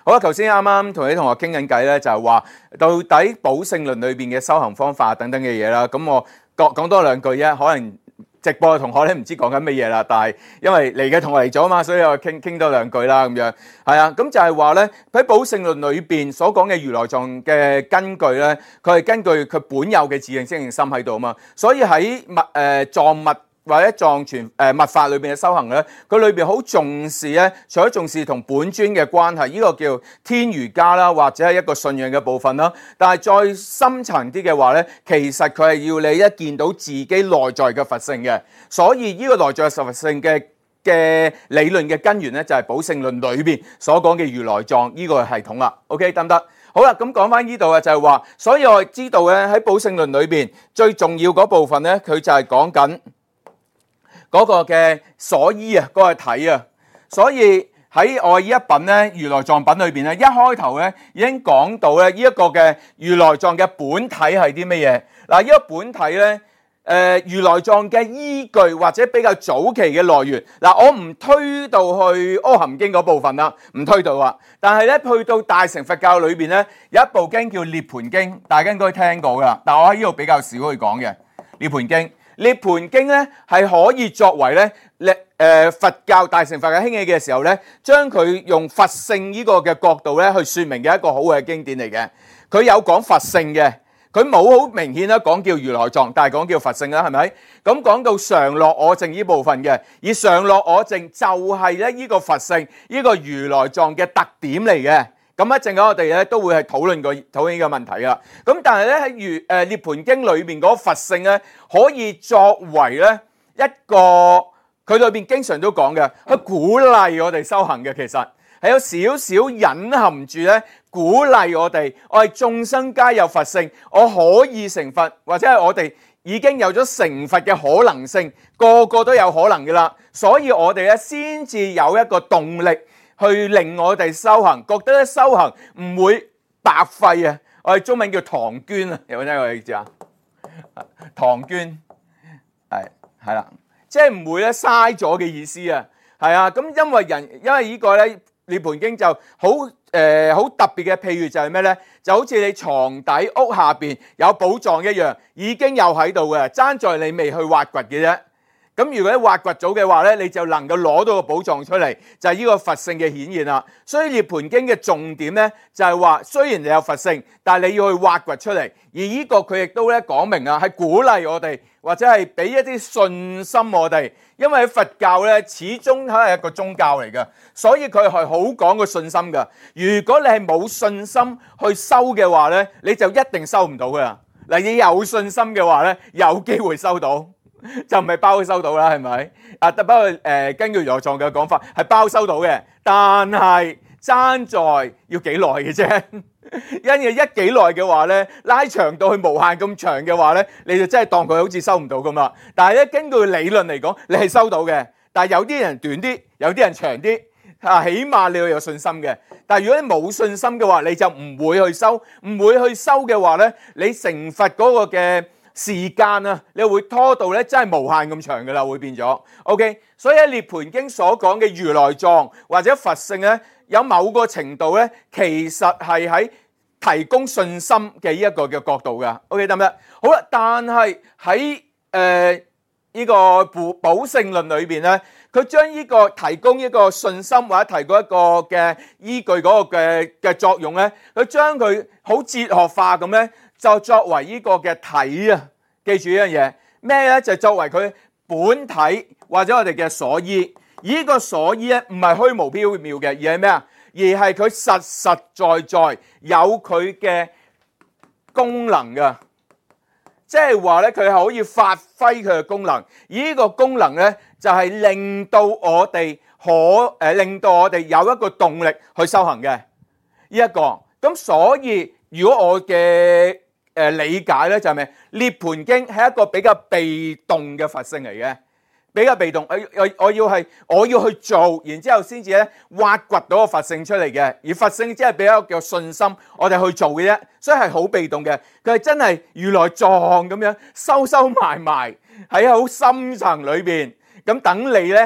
好啦，頭先啱啱同啲同學傾緊偈咧，就係話到底寶聖論裏邊嘅修行方法等等嘅嘢啦。咁我講多兩句啫，可能直播嘅同學咧唔知講緊乜嘢啦，但係因為嚟嘅同學嚟咗嘛，所以我傾多兩句啦咁樣。係啊，咁就係話咧喺寶聖論裏邊所講嘅如來藏嘅根據咧，佢係根據佢本有嘅自性清淨心喺度啊嘛，所以喺藏密或者藏傳密法裏邊嘅修行咧，佢裏邊好重視咧，除咗重視同本尊嘅關係，呢個叫天瑜伽啦，或者係一個信仰嘅部分啦。但係再深層啲嘅話咧，其實佢係要你一見到自己內在嘅佛性嘅，所以呢個內在佛性嘅理論嘅根源咧，就係寶聖論裏邊所講嘅如來藏呢個系統啦。OK 得唔得？好啦，咁講翻呢度啊，就係話，所以我知道咧喺寶聖論裏邊最重要嗰部分咧，佢就係講緊嗰個嘅所依啊，嗰個體啊，所以喺我呢一品咧如來藏品裏邊咧，一開頭咧已經講到咧呢一個嘅如來藏嘅本體係啲乜嘢？嗱，呢個本體咧，如來藏嘅依據或者比較早期嘅來源，嗱，我唔推到去阿含經嗰部分啦，唔推到啊。但係咧去到大乘佛教裏邊咧，有一部經叫涅槃經，大家應該聽過噶，但我喺呢度比較少去講嘅涅槃經。涅槃經咧係可以作為咧佛教大乘佛教興起嘅時候咧，將佢用佛性呢個嘅角度咧去說明嘅一個好嘅經典嚟嘅。佢有講佛性嘅，佢冇好明顯啦講叫如來藏，但係講叫佛性啦，係咪？咁講到常樂我淨呢部分嘅，而常樂我淨就係咧呢個佛性呢個如來藏嘅特點嚟嘅。咁一陣間我哋咧都會係討論呢個問題噶。咁但係咧喺涅槃經裏面嗰個佛性咧，可以作為咧一個佢裏邊經常都講嘅，去鼓勵我哋修行嘅，其實係有少少隱含住咧鼓勵我哋眾生皆有佛性，我可以成佛，或者係我哋已經有咗成佛嘅可能性，個個都有可能噶啦，所以我哋咧先至有一個動力去令我哋修行，覺得咧修行唔會白費啊！我哋中文叫唐捐啊，有冇聽過呢個字啊？唐捐係啦，即係唔會咧嘥咗嘅意思啊！係啊，咁因為呢個咧涅槃經就好好特別嘅譬喻就係咩咧？就好似你床底屋下邊有寶藏一樣，已經有喺度嘅，爭在你未去挖掘嘅啫。咁如果你挖掘咗嘅話咧，你就能夠攞到個寶藏出嚟，就係呢個佛性嘅顯現啦。所以涅槃經嘅重點咧，就係話雖然你有佛性，但係你要去挖掘出嚟。而呢個佢亦都咧講明啊，係鼓勵我哋，或者係俾一啲信心我哋。因為喺佛教咧，始終係一個宗教嚟嘅，所以佢係好講個信心㗎。如果你係冇信心去修嘅話咧，你就一定收唔到㗎。嗱，你有信心嘅話咧，有機會收到。就唔係包收到啦，係咪？不過根據如來藏嘅講法係包收到嘅，但係爭在要幾耐嘅啫。因為一幾耐嘅話咧，拉長到去無限咁長嘅話咧，你就真係當佢好似收唔到咁啦。但係咧，根據理論嚟講，你係收到嘅。但係有啲人短啲，有啲人長啲。起碼你要有信心嘅。但係如果你冇信心嘅話，你就唔會去收。唔會去收嘅話咧，你成佛嗰個嘅時間啊，你會拖到咧，真係無限咁長噶啦，會變咗。OK， 所以喺涅槃經所講嘅如來藏或者佛性咧，有某個程度咧，其實係喺提供信心嘅呢一個嘅角度噶。OK 得唔得？好啦，但係喺呢個寶聖論裏邊咧，佢將呢個提供一個信心或者提供一個嘅依據嗰個嘅作用咧，佢將佢好哲學化咁咧。就作為呢個嘅體啊，記住呢樣嘢咩咧？就作為佢本體或者我哋嘅所依。而呢個所依咧，唔係虛無縹緲嘅，而係咩啊？而係佢實實在在有佢嘅功能嘅，即係話咧，佢係可以發揮佢嘅功能。而呢個功能咧，就係令到我哋令到我哋有一個動力去修行嘅呢一個。咁所以如果我嘅理解咧就係咩？涅槃經係一個比較被動嘅佛性嚟嘅，比較被動。我要去做，然之後先至咧挖掘到個佛性出嚟嘅。而佛性只係俾一個叫信心，我哋去做嘅啫，所以係好被動嘅。佢係真係如來藏咁樣收埋喺好深層裏邊，咁等你咧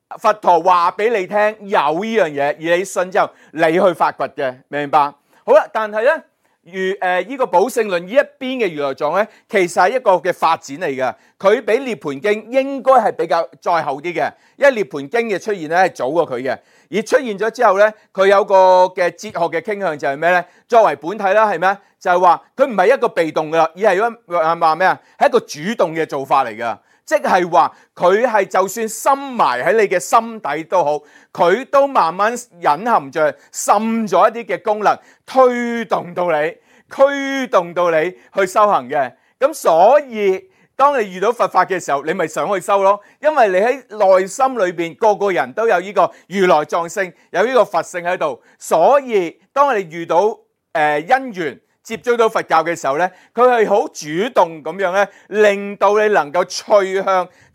佛陀話俾你聽有呢樣嘢，而你信之後你去發掘嘅，明唔明白？好啦，但係咧，呢個寶性論呢一邊嘅如來藏咧，其實係一個嘅發展嚟嘅，佢比涅槃經應該係比較再後啲嘅，因為涅槃經嘅出現咧係早過佢嘅，而出現咗之後咧，佢有個嘅哲學嘅傾向就係咩咧？作為本體啦，係咩？就係話佢唔係一個被動噶啦，而係話咩啊？係一個主動嘅做法嚟噶。即係話佢係就算深埋喺你嘅心底都好，佢都慢慢隱含着滲咗一啲嘅功能，驅動到你去修行嘅。咁所以當你遇到佛法嘅時候，你咪想去修咯，因為你喺內心裏邊個個人都有呢個如來藏性，有呢個佛性喺度。所以當你遇到因緣接觸到佛教嘅時候咧，佢係好主動咁樣咧，令到你能夠趨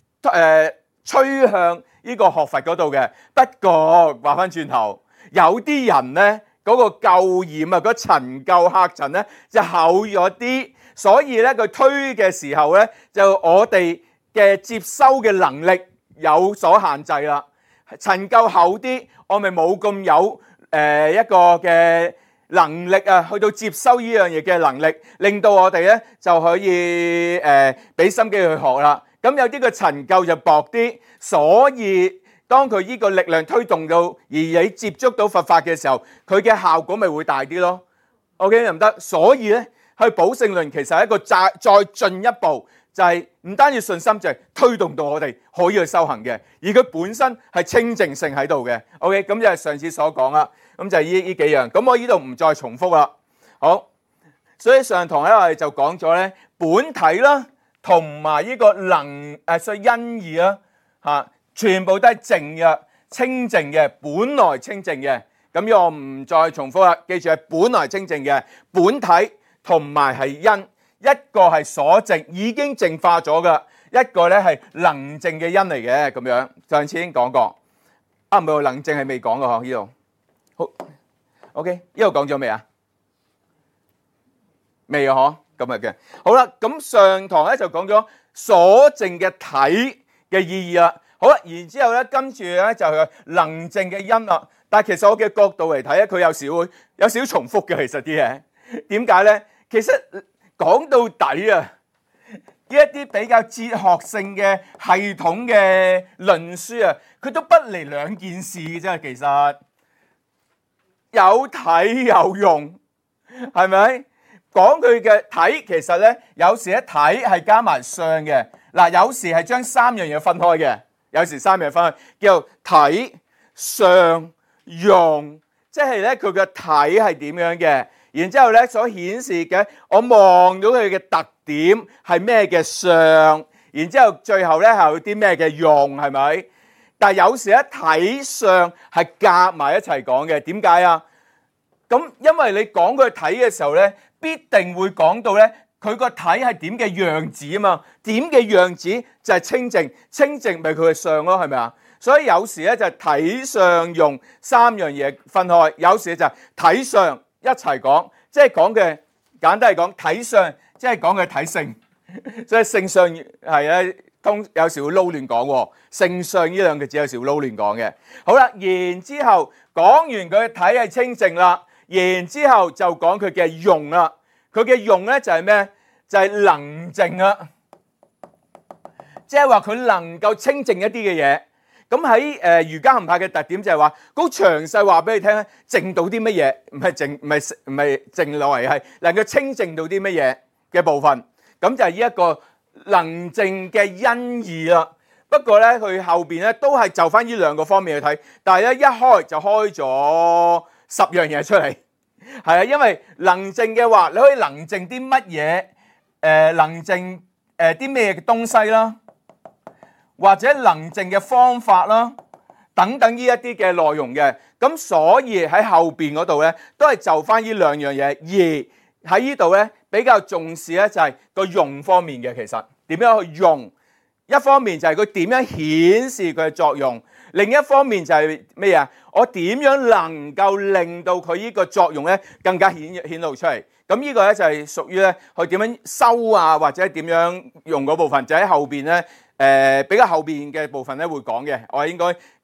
向呢個學佛嗰度嘅。不過話翻轉頭，有啲人咧嗰個垢染啊，嗰塵垢客塵咧就厚咗啲，所以咧佢推嘅時候咧，就我哋嘅接收嘅能力有所限制啦。塵垢厚啲，我咪冇咁有一個嘅能力啊，去到接收呢樣嘢嘅能力，令到我哋咧就可以俾心機去學啦。咁有啲個塵垢就薄啲，所以當佢呢個力量推動到，而你接觸到佛法嘅時候，佢嘅效果咪會大啲咯。OK 得唔得？所以咧，去寶性論其實係一個再進一步，就係唔單止信心，就係推動到我哋可以去修行嘅，而佢本身係清淨性喺度嘅。OK， 咁就係上次所講啦。咁就係呢幾樣，咁我呢度唔再重複啦。好，所以上堂咧我哋就講咗咧本體啦，同埋呢個所以因義啦，嚇，全部都係淨嘅、清淨嘅，本來清淨嘅。咁我唔再重複啦，記住係本來清淨嘅本體，同埋係因，一個係所淨已經淨化咗噶，一個咧係能淨嘅因嚟嘅。咁樣上次已經講過，唔係能淨係未講過嗬呢度。好 ，OK， 呢度講咗未啊？未啊，嗬，咁嘅。好啦，咁上堂咧就講咗所淨嘅體嘅意義啦。好啦，然之後咧跟住咧就係能淨嘅因啦。但係其實我嘅角度嚟睇咧，佢有少少重複嘅，其實啲嘢。點解咧？其實講到底啊，呢一啲比較哲學性嘅系統嘅論書啊，佢都不離兩件事嘅啫，其實。有體有用，係咪？講佢嘅體，其實咧有時一體係加埋相嘅。嗱，有時係將三樣嘢分開嘅，有時三樣分開，叫做體、相、用，即係咧佢嘅體係點樣嘅，然之後咧所顯示嘅，我望到佢嘅特點係咩嘅相，然之後最後咧係有啲咩嘅用，係咪？但係有時咧體相係夾埋一齊講嘅，點解啊？咁因為你講佢體嘅時候咧，必定會講到咧佢個體係點嘅樣子啊嘛，點嘅樣子就係清淨，清淨咪佢嘅相咯，係咪啊？所以有時咧就係體相用三樣嘢分開，有時就係體相一齊講，即係講嘅簡單嚟講，體相即係講嘅體性，所以性相係咧。有時會撈亂講喎，性相呢兩個字有時會撈亂講嘅。好啦，然之後講完佢嘅體係清淨啦，然之後就講佢嘅用啦。佢嘅用咧就係咩？就係能淨啦，即係話佢能夠清淨一啲嘅嘢。咁喺瑜伽行派嘅特點就係話，好詳細話俾你聽咧，淨到啲乜嘢？唔係淨落嚟，係能夠清淨到啲乜嘢嘅部分。咁就係呢一個能淨嘅因義啦，不過咧佢後邊咧都係就翻呢兩個方面去睇，但係咧一開就開咗10樣嘢出嚟，係啊，因為能淨嘅話，你可以能淨啲乜嘢？能淨啲咩嘅東西啦，或者能淨嘅方法啦，等等呢一啲嘅內容嘅，咁所以喺後邊嗰度咧都係就翻呢兩樣嘢，而喺呢度咧。比較重視咧就係個用方面嘅，其實點樣去用？一方面就係佢點樣顯示佢嘅作用，另一方面就係咩啊？我點樣能夠令到佢呢個作用咧更加顯露出嚟？咁呢個咧就係屬於咧佢點樣收啊，或者點樣用嗰部分，就喺後邊咧比較後邊嘅部分咧會講嘅。我應該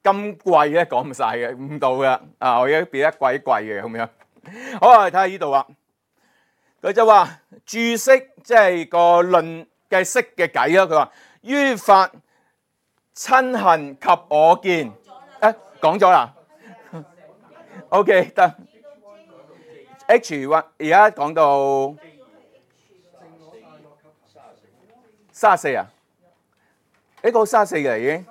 咁貴咧講唔晒嘅，唔到嘅。我而家變得貴嘅咁樣。好，我哋睇下呢度啊。佢就話注釋即係個論嘅釋嘅偈啦。佢話於法親恨及我見，講咗啦。OK 得。H 或而家講到34啊？呢個34嘅已經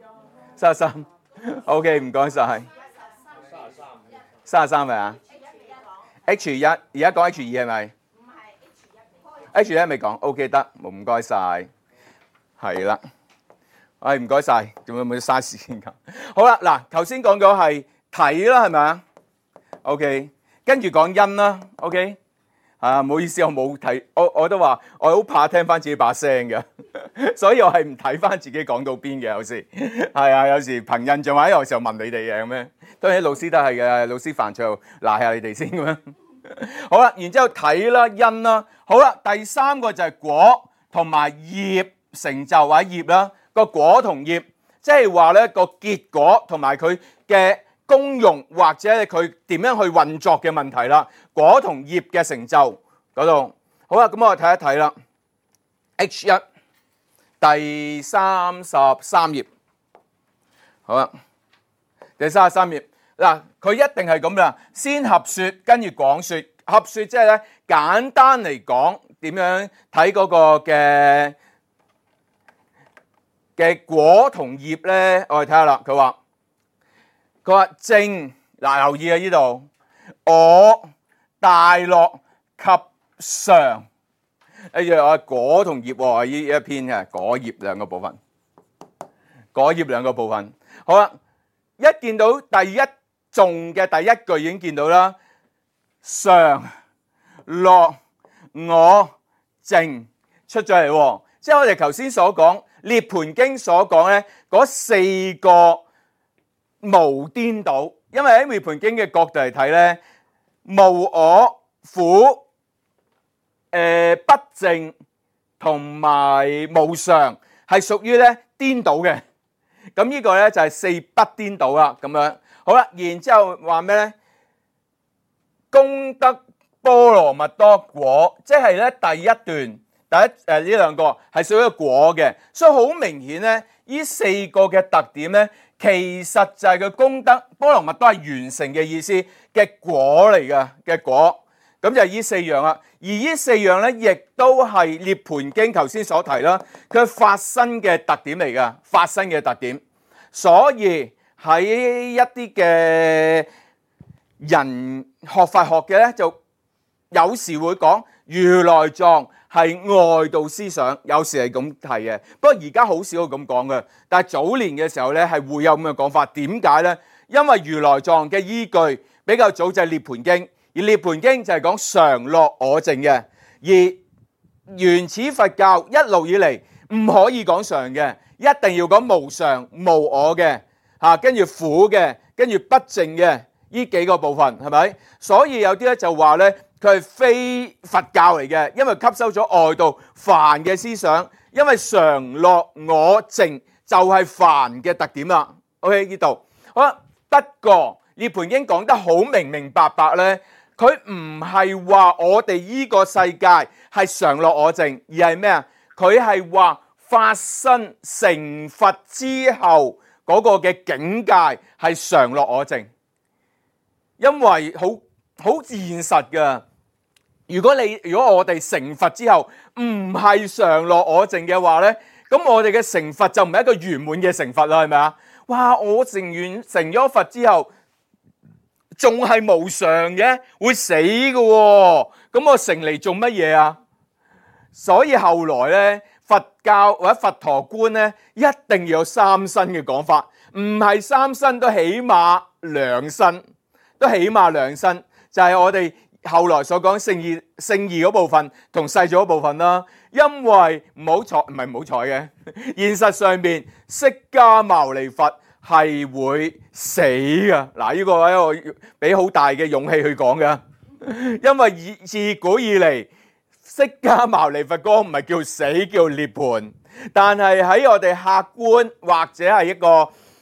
33。OK 唔該晒。33係啊？H1而家講 H2係咪？唔係 H1 未講 OK 得，唔該晒。係啦，唔該晒，仲有冇嘥時間㗎？好啦，嗱頭先講咗係睇啦，係咪啊 ？OK。跟住講因啦 ，OK，唔好意思，我冇睇，我都話我好怕聽翻自己把聲嘅，所以我係唔睇翻自己講到邊嘅，有時係啊，有時憑印象或者有時候問你哋嘅咁樣，當然老師都係嘅，老師煩就賴下你哋先咁樣。好啦，然之後睇啦，因啦，好啦，第三個就係果同埋業成就或者業啦，個果同業，即係話咧個結果同埋佢嘅功用或者佢點樣去運作嘅問題啦，果同業嘅成就嗰度，好啦，咁我哋睇一睇啦。H1 第33頁，好啦，第33頁嗱，佢一定係咁啦，先合說，跟住廣說。合說即係咧簡單嚟講，點樣睇嗰個嘅果同業咧？我哋睇下啦，佢話正，嗱留意啊呢度，我大樂及常，我果同業喎，呢一篇嘅果業兩個部分，果業兩個部分。好啦，一見到第一頌嘅第一句已經見到啦，常樂我淨出咗嚟喎，即係我哋頭先所講《涅槃經》所講咧嗰四個無顛倒，因為喺《涅槃經》嘅角度嚟睇咧，無我、苦、不淨同埋無常係屬於咧顛倒嘅。咁呢個咧就係四不顛倒啦。咁樣好啦，然之後話咩咧？功德波羅蜜多果，即係咧第一段呢兩個係屬於果嘅，所以好明顯咧，呢四個嘅特點咧，其實就係個功德波羅蜜多係完成嘅意思嘅果嚟嘅果，咁就係呢四樣啦。而呢四樣咧，亦都係涅槃經頭先所提啦，佢發生嘅特點嚟噶，發生嘅特點。所以喺一啲嘅人學佛學嘅咧，就有時會講如來藏係外道思想，有時係咁提嘅。不過而家好少咁講嘅，但係早年嘅時候咧係會有咁嘅講法。點解咧？因為如來藏嘅依據比較早就係涅槃經，而涅槃經就係講常樂我淨嘅。而原始佛教一路以嚟唔可以講常嘅，一定要講無常無我嘅，跟住苦嘅，跟住不淨嘅。呢幾個部分係咪？所以有啲咧就話咧，佢係非佛教嚟嘅，因為吸收咗外道梵嘅思想。因為常樂我淨就係梵嘅特點啦。OK 呢度好啦。不過涅槃經講得好明明白白咧，佢唔係話我哋呢個世界係常樂我淨，而係咩啊？佢係話發生成佛之後嗰個嘅境界係常樂我淨。因為好現實噶，如果我哋成佛之後唔係常樂我淨嘅話咧，咁我哋嘅成佛就唔係一個圓滿嘅成佛啦，係咪啊？哇！我成咗佛之後，仲係無常嘅，會死嘅喎，咁我成嚟做乜嘢啊？所以後來咧，佛教或者佛陀觀咧，一定要有三身嘅講法，唔係三身都起碼兩身。都起碼兩身，就係我哋後來所講聖義嗰部分同世俗嗰部分啦。因為唔係唔好彩嘅，現實上面釋迦牟尼佛係會死噶。嗱，呢個咧我俾好大嘅勇氣去講嘅，因為自古以嚟釋迦牟尼佛嗰個唔係叫死，叫涅槃。但係喺我哋客觀或者係一個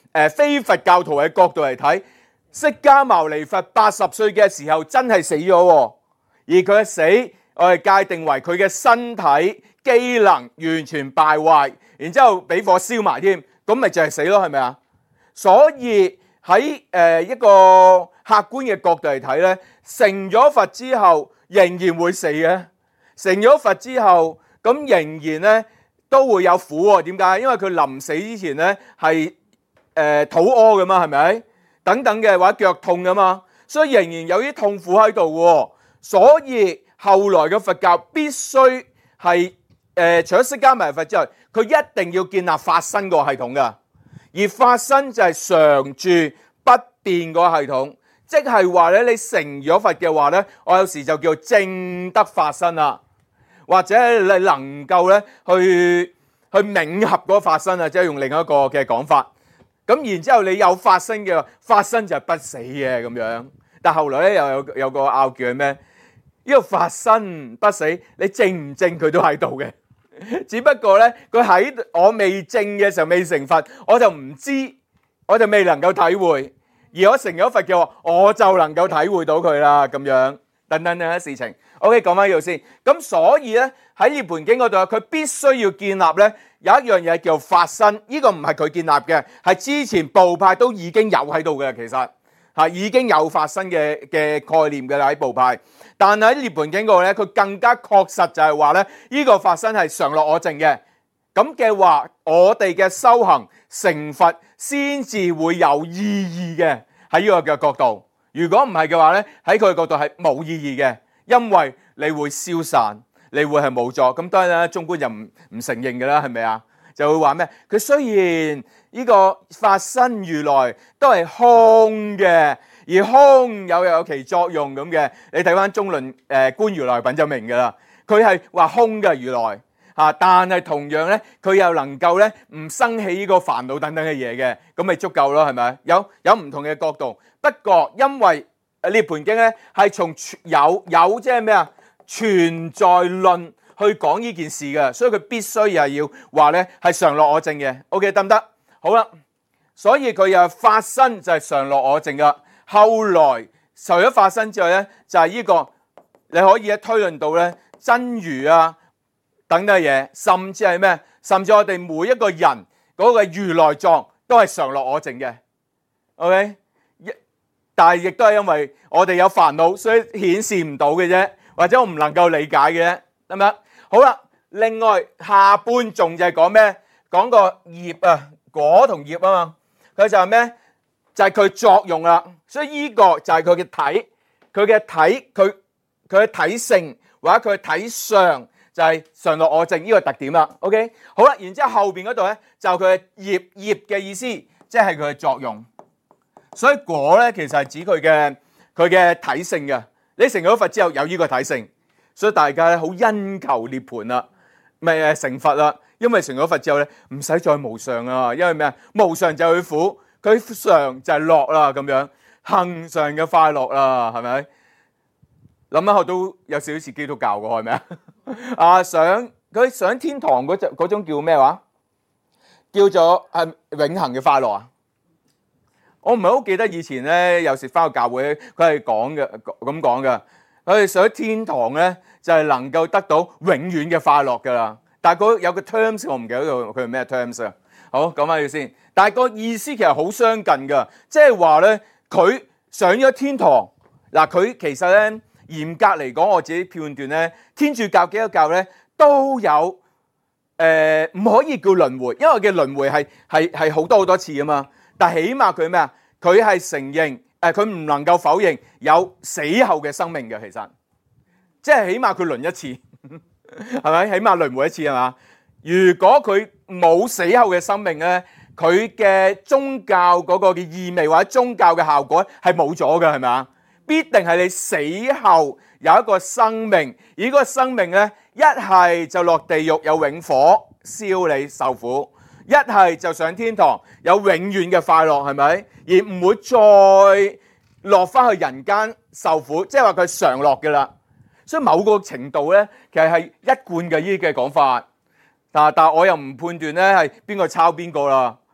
非佛教徒嘅角度嚟睇，釋迦牟尼佛80歲嘅時候真係死咗喎，而佢嘅死我哋界定為佢嘅身體機能完全敗壞，然之後俾火燒埋添，咁咪就係死咯，係咪啊？所以喺一個客觀嘅角度嚟睇咧，成咗佛之後仍然會死嘅，成咗佛之後咁仍然咧都會有苦喎。點解？因為佢臨死之前咧係肚屙噶嘛，係咪？等等嘅或者腳痛噶嘛，所以仍然有啲痛苦喺度喎。所以後來嘅佛教必須係除咗釋迦牟尼佛之外，佢一定要建立法身個系統噶。而法身就係常住不變個系統，即係話咧，你成咗佛嘅話咧，我有時就叫證得法身啦，或者你能夠咧去冥合嗰個法身啊，即係用另一個嘅講法。咁然之後你有法身嘅法身就係不死嘅咁樣。但後來咧又有個拗撬係咩？呢個法身不死，你證唔證佢都喺度嘅？只不過咧，佢喺我未證嘅時候未成佛，我就唔知，我就未能夠體會。而我成咗佛嘅話，我就能夠體會到佢啦，咁樣等等嘅事情。OK， 講翻呢度先。咁所以咧喺《涅槃經》嗰度，佢必須要建立咧有一樣嘢叫法身。呢個唔係佢建立嘅，係之前部派都已經有喺度嘅，其實嚇已經有法身嘅概念嘅啦喺部派。但係喺《涅槃經》嗰度咧，佢更加確實就係話咧，呢個法身係常樂我淨嘅。咁嘅話，我哋嘅修行成佛先至會有意義嘅喺呢個嘅角度。如果唔係嘅話咧，喺佢嘅角度係冇意義嘅，因為你會消散，你會係冇咗。咁當然啦，中觀就唔承認嘅啦，係咪啊？就會話咩？佢雖然呢個法身如來都係空嘅。而空有其作用咁嘅，你睇翻中論觀如來品就明噶啦。佢係話空嘅如來嚇，但係同樣咧，佢又能夠咧唔生起呢個煩惱等等嘅嘢嘅，咁咪足夠咯，係咪？有唔同嘅角度。不過因為《涅槃經》咧係從有即係咩啊存在論去講呢件事嘅，所以佢必須又要話咧係常樂我淨嘅。OK 得唔得？好啦，所以佢又法身就係常樂我淨噶。後來除咗法身之外咧，就係呢個你可以推論到咧真如啊等等嘅嘢，甚至係咩？甚至我哋每一個人嗰個如來藏都係常樂我淨嘅。OK， 但係亦都係因為我哋有煩惱，所以顯示唔到嘅啫，或者我唔能夠理解嘅啫，得唔得？好啦，另外下半頌就係講咩？講個業啊，果同業啊嘛，佢就係咩？就係佢作用啦，所以呢個就係佢嘅體，佢嘅體性或者佢嘅體相就係常樂我淨呢個特點啦。OK， 好啦，然之後後邊嗰度咧就佢嘅業嘅意思，即係佢嘅作用。所以果咧其實係指佢嘅體性嘅。你成咗佛之後有呢個體性，所以大家咧好殷求涅槃啦，咪成佛啦。因為成咗佛之後咧唔使再無常啊，因為咩啊？無常就係苦。佢常就係樂啦，咁樣恆常嘅快樂啦，係咪？諗一下都有少少似基督教嘅，係咪啊？佢上天堂嗰種叫咩話？叫做係永恆嘅快樂啊！我唔係好記得以前咧，有時翻去教會，佢係講嘅咁講嘅。佢哋上天堂咧，就係能夠得到永遠嘅快樂噶啦。但係有個 terms 我唔記得佢係咩 terms 啊？好，講翻佢先。但係個意思其實好相近噶，即係話咧，佢上咗天堂嗱，佢其實咧嚴格嚟講，我自己判斷咧，天主教、基督教咧都有唔可以叫輪迴，因為嘅輪迴係好多次啊嘛。但係起碼佢咩啊？佢係承認佢唔能夠否認有死後嘅生命嘅，其實即係起碼佢輪一次，係咪？起碼輪迴一次係嘛？如果佢冇死後嘅生命咧，佢嘅宗教嗰個嘅意味或者宗教嘅效果係冇咗嘅，係咪啊？必定係你死後有一個生命，而嗰個生命咧，一係就落地獄有永火燒你受苦，一係就上天堂有永遠嘅快樂，係咪？而唔會再落翻去人間受苦，即係話佢常樂嘅啦。所以某個程度咧，其實係一貫嘅呢啲嘅講法。但係我又唔判斷咧係邊個抄邊個啦。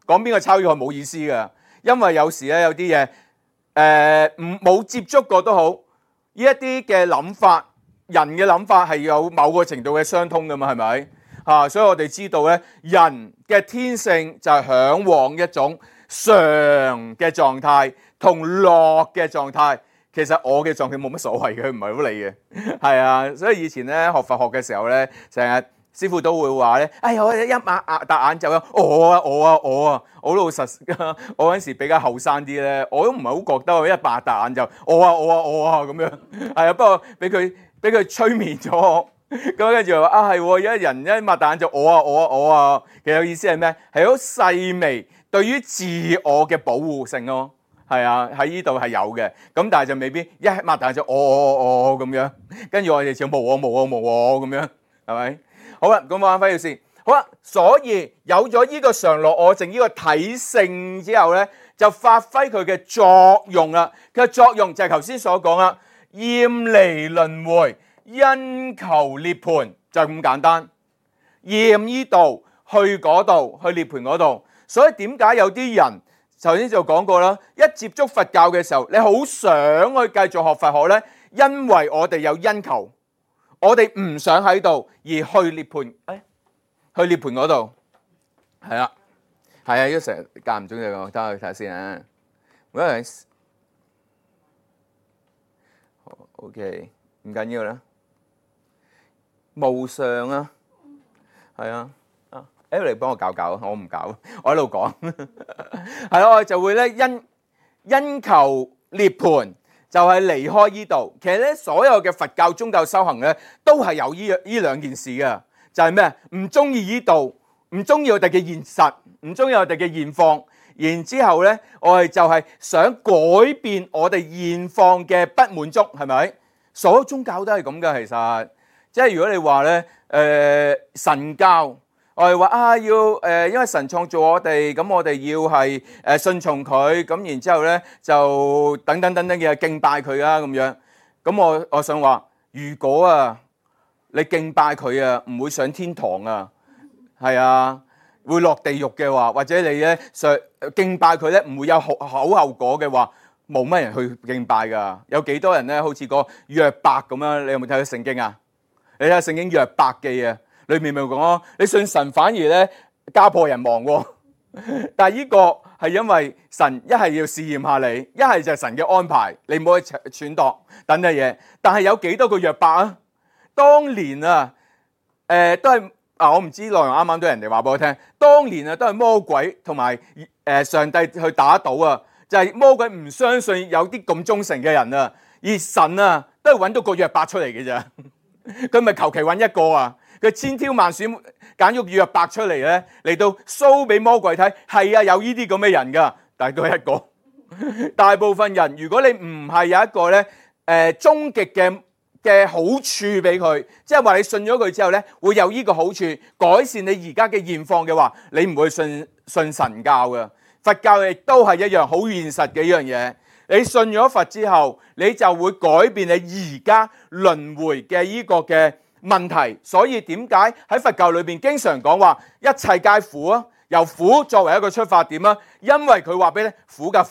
講邊個抄咗係冇意思㗎，因為有時咧有啲嘢冇接觸過都好，呢一啲嘅諗法，人嘅諗法係有某個程度嘅相通㗎嘛，係咪？所以我哋知道咧，人嘅天性就係嚮往一種常嘅狀態同樂嘅狀態。其實我嘅狀態冇乜所謂嘅，唔係好理嘅，係啊。所以以前咧學佛學嘅時候咧，成日師傅都會話咧，哎呀，我一搭眼就我好老實。我嗰陣時比較後生啲咧，我都唔係好覺得我一搭眼就我咁樣，係啊。不過俾佢催眠咗。咁跟住話係，有一人一擘大眼就我啊，其實意思係咩？係好細微對於自我嘅保護性咯，係啊，喺呢度係有嘅。咁但係就未必一擘大眼就我咁樣，跟住我哋就冇我咁樣，係咪？好啦，咁翻返去先。好啦，所以有咗呢個常樂我淨呢個體性之後咧，就發揮佢嘅作用啦。佢嘅作用就係頭先所講啦，厭離輪迴，因求涅槃，就咁簡單。厭呢度去嗰度，去涅槃嗰度。所以點解有啲人頭先就講過啦，一接觸佛教嘅時候，你好想去繼續學佛學呢？因為我哋有因求，我哋唔想喺度而去涅槃，去涅槃嗰度，係啦，係啊，呢成日間唔中就講，等我去睇下先啊。OK， 唔緊要啦。無常啊，係啊，L 你幫我搞，我唔搞，我喺度講，係咯，我就會咧因求涅槃，就係離開呢度。其實咧，所有嘅佛教宗教修行咧，都係有呢兩件事嘅，就係咩？唔中意呢度，唔中意我哋嘅現實，唔中意我哋嘅現況，然之後咧，我哋就係想改變我哋現況嘅不滿足，係咪？所有宗教都係咁嘅，其實。即係如果你話咧，神教，我哋話要因為神創造我哋，咁我哋要係順從佢，咁然之後咧就等等嘅敬拜佢啊咁樣。咁我想話，如果你敬拜佢唔會上天堂啊，係啊，會落地獄嘅話，或者你咧敬拜佢咧唔會有好後果嘅話，冇乜人去敬拜噶。有幾多人咧好似個約伯咁樣？你有冇睇到聖經啊？你睇下聖經約伯記啊，裏面咪講咯，你信神反而咧家破人亡喎。但係呢個係因為神一係要試驗下你，一係就係神嘅安排，你唔好去揣度等嘅嘢。但係有幾多個約伯啊？當年都係我唔知內容啱啱都係人哋話俾我聽。當年都係魔鬼同埋上帝去打賭啊，就係魔鬼唔相信有啲咁忠誠嘅人啊，而神都係揾到個約伯出嚟嘅咋。佢咪求其揾一個啊？佢千挑萬選揀咗約伯出嚟咧，嚟到 show 俾魔鬼睇，係啊，有呢啲咁嘅人噶，但係都係一個。大部分人，如果你唔係有一個咧終極嘅好處俾佢，即係話你信咗佢之後咧，會有呢個好處改善你而家嘅現況嘅話，你唔會信神教嘅。佛教亦都係一樣好現實嘅一樣嘢。你信咗佛之後，你就會改變你而家輪迴嘅呢個嘅問題。所以點解喺佛教裏邊經常講話一切皆苦啊？由苦作為一個出發點啊，因為佢話俾你苦噶，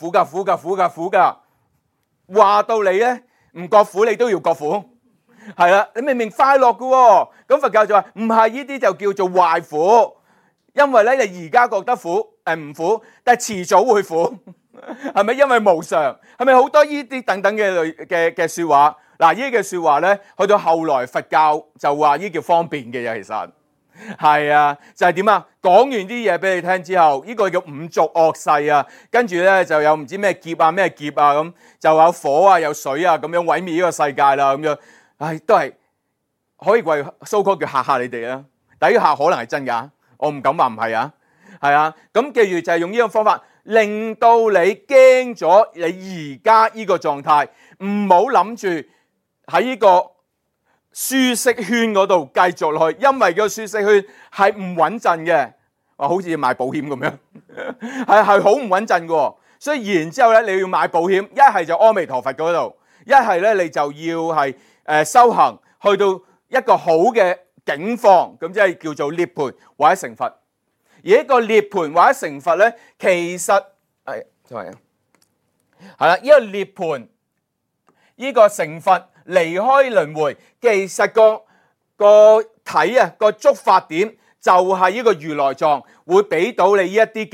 話到你咧唔覺苦，你都要覺苦，係啦。你明明快樂噶喎，咁佛教就話唔係，呢啲就叫做壞苦，因為咧你而家覺得苦唔苦，但係遲早會苦。係咪因為無常？係咪好多呢啲等等嘅說話？嗱，呢啲嘅說話咧，去到後來佛教就話呢叫方便嘅嘢，其實係啊，就係點啊？講完啲嘢俾你聽之後，呢個叫五濁惡世啊，跟住咧就有唔知咩劫啊咁，就有火啊有水啊咁樣毀滅呢個世界啦咁樣。唉，都係可以為so called叫嚇下你哋啊，但係呢下可能係真噶，我唔敢話唔係啊，係啊。咁記住就係用呢個方法。令到你驚咗你而家呢個狀態，唔好諗住喺呢個舒適圈嗰度繼續落去，因為個舒適圈係唔穩陣嘅，好似買保險咁樣，係好唔穩陣嘅。所以然之後咧，你要買保險，一係就阿彌陀佛嗰度，一係咧你就要係修行去到一個好嘅境況，咁即係叫做涅槃或者成佛。 而一個涅槃或者成佛咧，其實係啦，呢個涅槃，呢個成佛離開輪迴，其實個體啊個觸發點就係呢個如來藏會俾到你呢一啲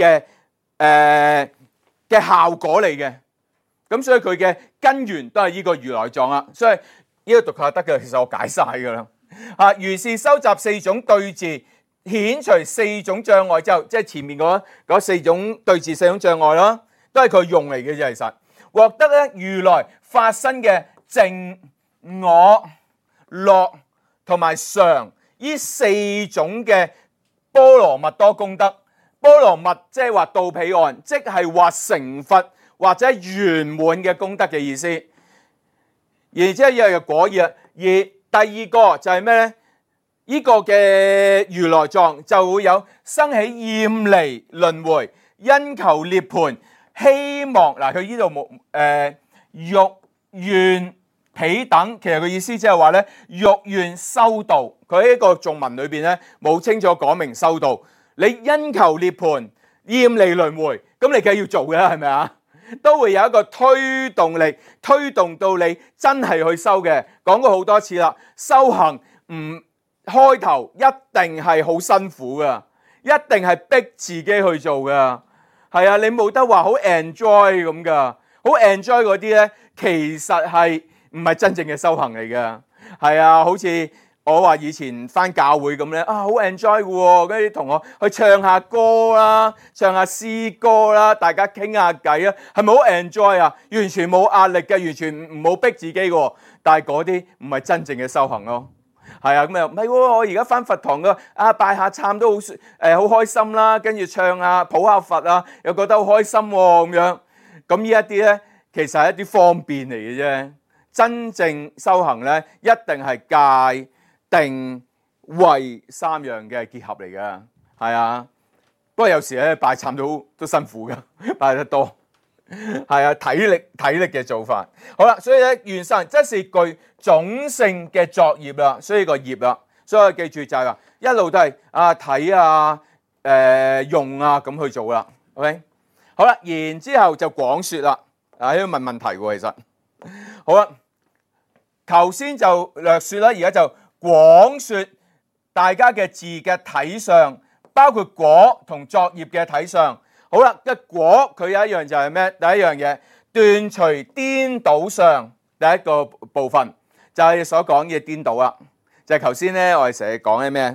嘅效果嚟嘅。咁所以佢嘅根源都係呢個如來藏啊。所以呢個讀下得嘅，其實我解晒噶啦。如是收集4種對治，遣除4種障礙之後，即係前面嗰4種對治4種障礙咯，都係佢用嚟嘅啫。其實獲得咧如來發生嘅淨、我、樂同埋常呢4種嘅波羅蜜多功德。波羅蜜即係話到彼岸，即係話成佛或者圓滿嘅功德嘅意思。而即係又有果業。而第二個就係咩咧？呢個嘅如來藏就會有生起厭離輪迴，因求涅槃，希望嗱，佢呢度冇欲願彼等，其實個意思即係話咧，欲願修道。佢喺一個頌文裏邊咧冇清楚講明修道。你因求涅槃，厭離輪迴，咁你梗係要做嘅啦，係咪啊？都會有一個推動力，推動到你真係去修嘅。講過好多次啦，修行唔開頭一定係好辛苦噶，一定係逼自己去做噶。係啊，你冇得話好 enjoy 咁噶，好 enjoy 嗰啲咧，其實係唔係真正嘅修行嚟噶。係啊，好似我話以前返教會咁咧，好 enjoy 喎，跟住同學去唱下歌啦，唱下詩歌啦，大家傾下偈啊，係咪好 enjoy 啊？完全冇壓力嘅，完全唔好逼自己嘅。但係嗰啲唔係真正嘅修行咯。係啊，咁又唔係喎，我而家返佛堂嘅，拜下懺都好好開心啦，跟住唱下抱下佛啊，又覺得好開心喎咁樣。咁呢一啲咧，其實係一啲方便嚟嘅啫。真正修行咧，一定係戒定慧3樣嘅結合嚟嘅。係啊，不過有時咧拜懺都辛苦噶，拜得多。係啊，體力嘅做法。好啦，所以咧緣生即是具種性嘅作業啦，所以個業啦，所以記住就係話一路都係睇用咁去做啦。OK， 好啦，然之後就廣說啦。喺度問問題喎，其實好啦，頭先就略說啦，而家就廣說大家嘅字嘅體相，包括果同作業嘅體相。好啦，嘅果佢有一樣就係咩？第一樣嘢斷除顛倒相，第一個部分就係所講嘅顛倒啦。就係頭先咧，我哋成日講嘅咩？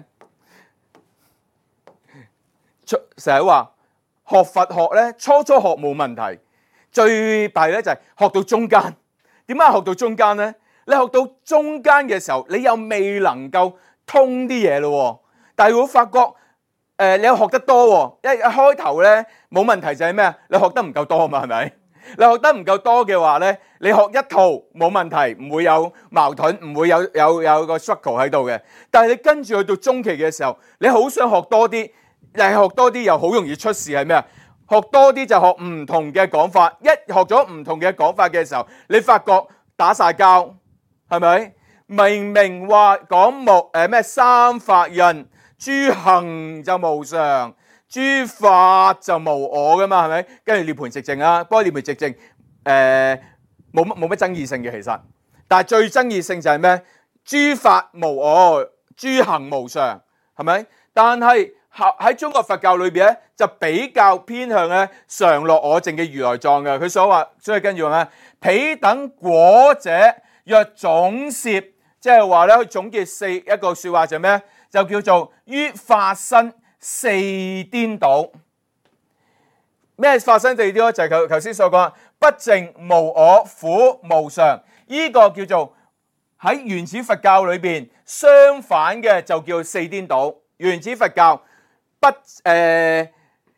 成日話學佛學咧，初學冇問題，最弊咧就係學到中間。點解學到中間咧？你學到中間嘅時候，你又未能夠通啲嘢咯。但係會發覺你又學得多喎，一開頭咧冇問題就係咩啊？你學得唔夠多嘛，係咪？你學得唔夠多嘅話咧，你學一套冇問題，唔會有矛盾，唔會有個 struggle 喺度嘅。但係你跟住去到中期嘅時候，你好想學多啲，但係學多啲又好容易出事係咩啊？學多啲就學唔同嘅講法，一學咗唔同嘅講法嘅時候，你發覺打晒交，係咪？明明話講咩三法印。諸行就無常，諸法就無我噶嘛，係咪？跟住涅槃寂靜啊，不過涅槃寂靜冇乜爭議性嘅其實，但係最爭議性就係咩？諸法無我，諸行無常，係咪？但係喺中國佛教裏邊咧，就比較偏向咧常樂我淨嘅如來藏嘅。佢所以跟住話咩？彼等果者，若總攝，即係話咧，佢總結一個說話就係咩？就叫做於法身四顛倒。咩法身四顛倒？就係頭先所講不淨無我苦無常。呢個叫做喺原始佛教裏邊相反嘅，就叫四顛倒。原始佛教不淨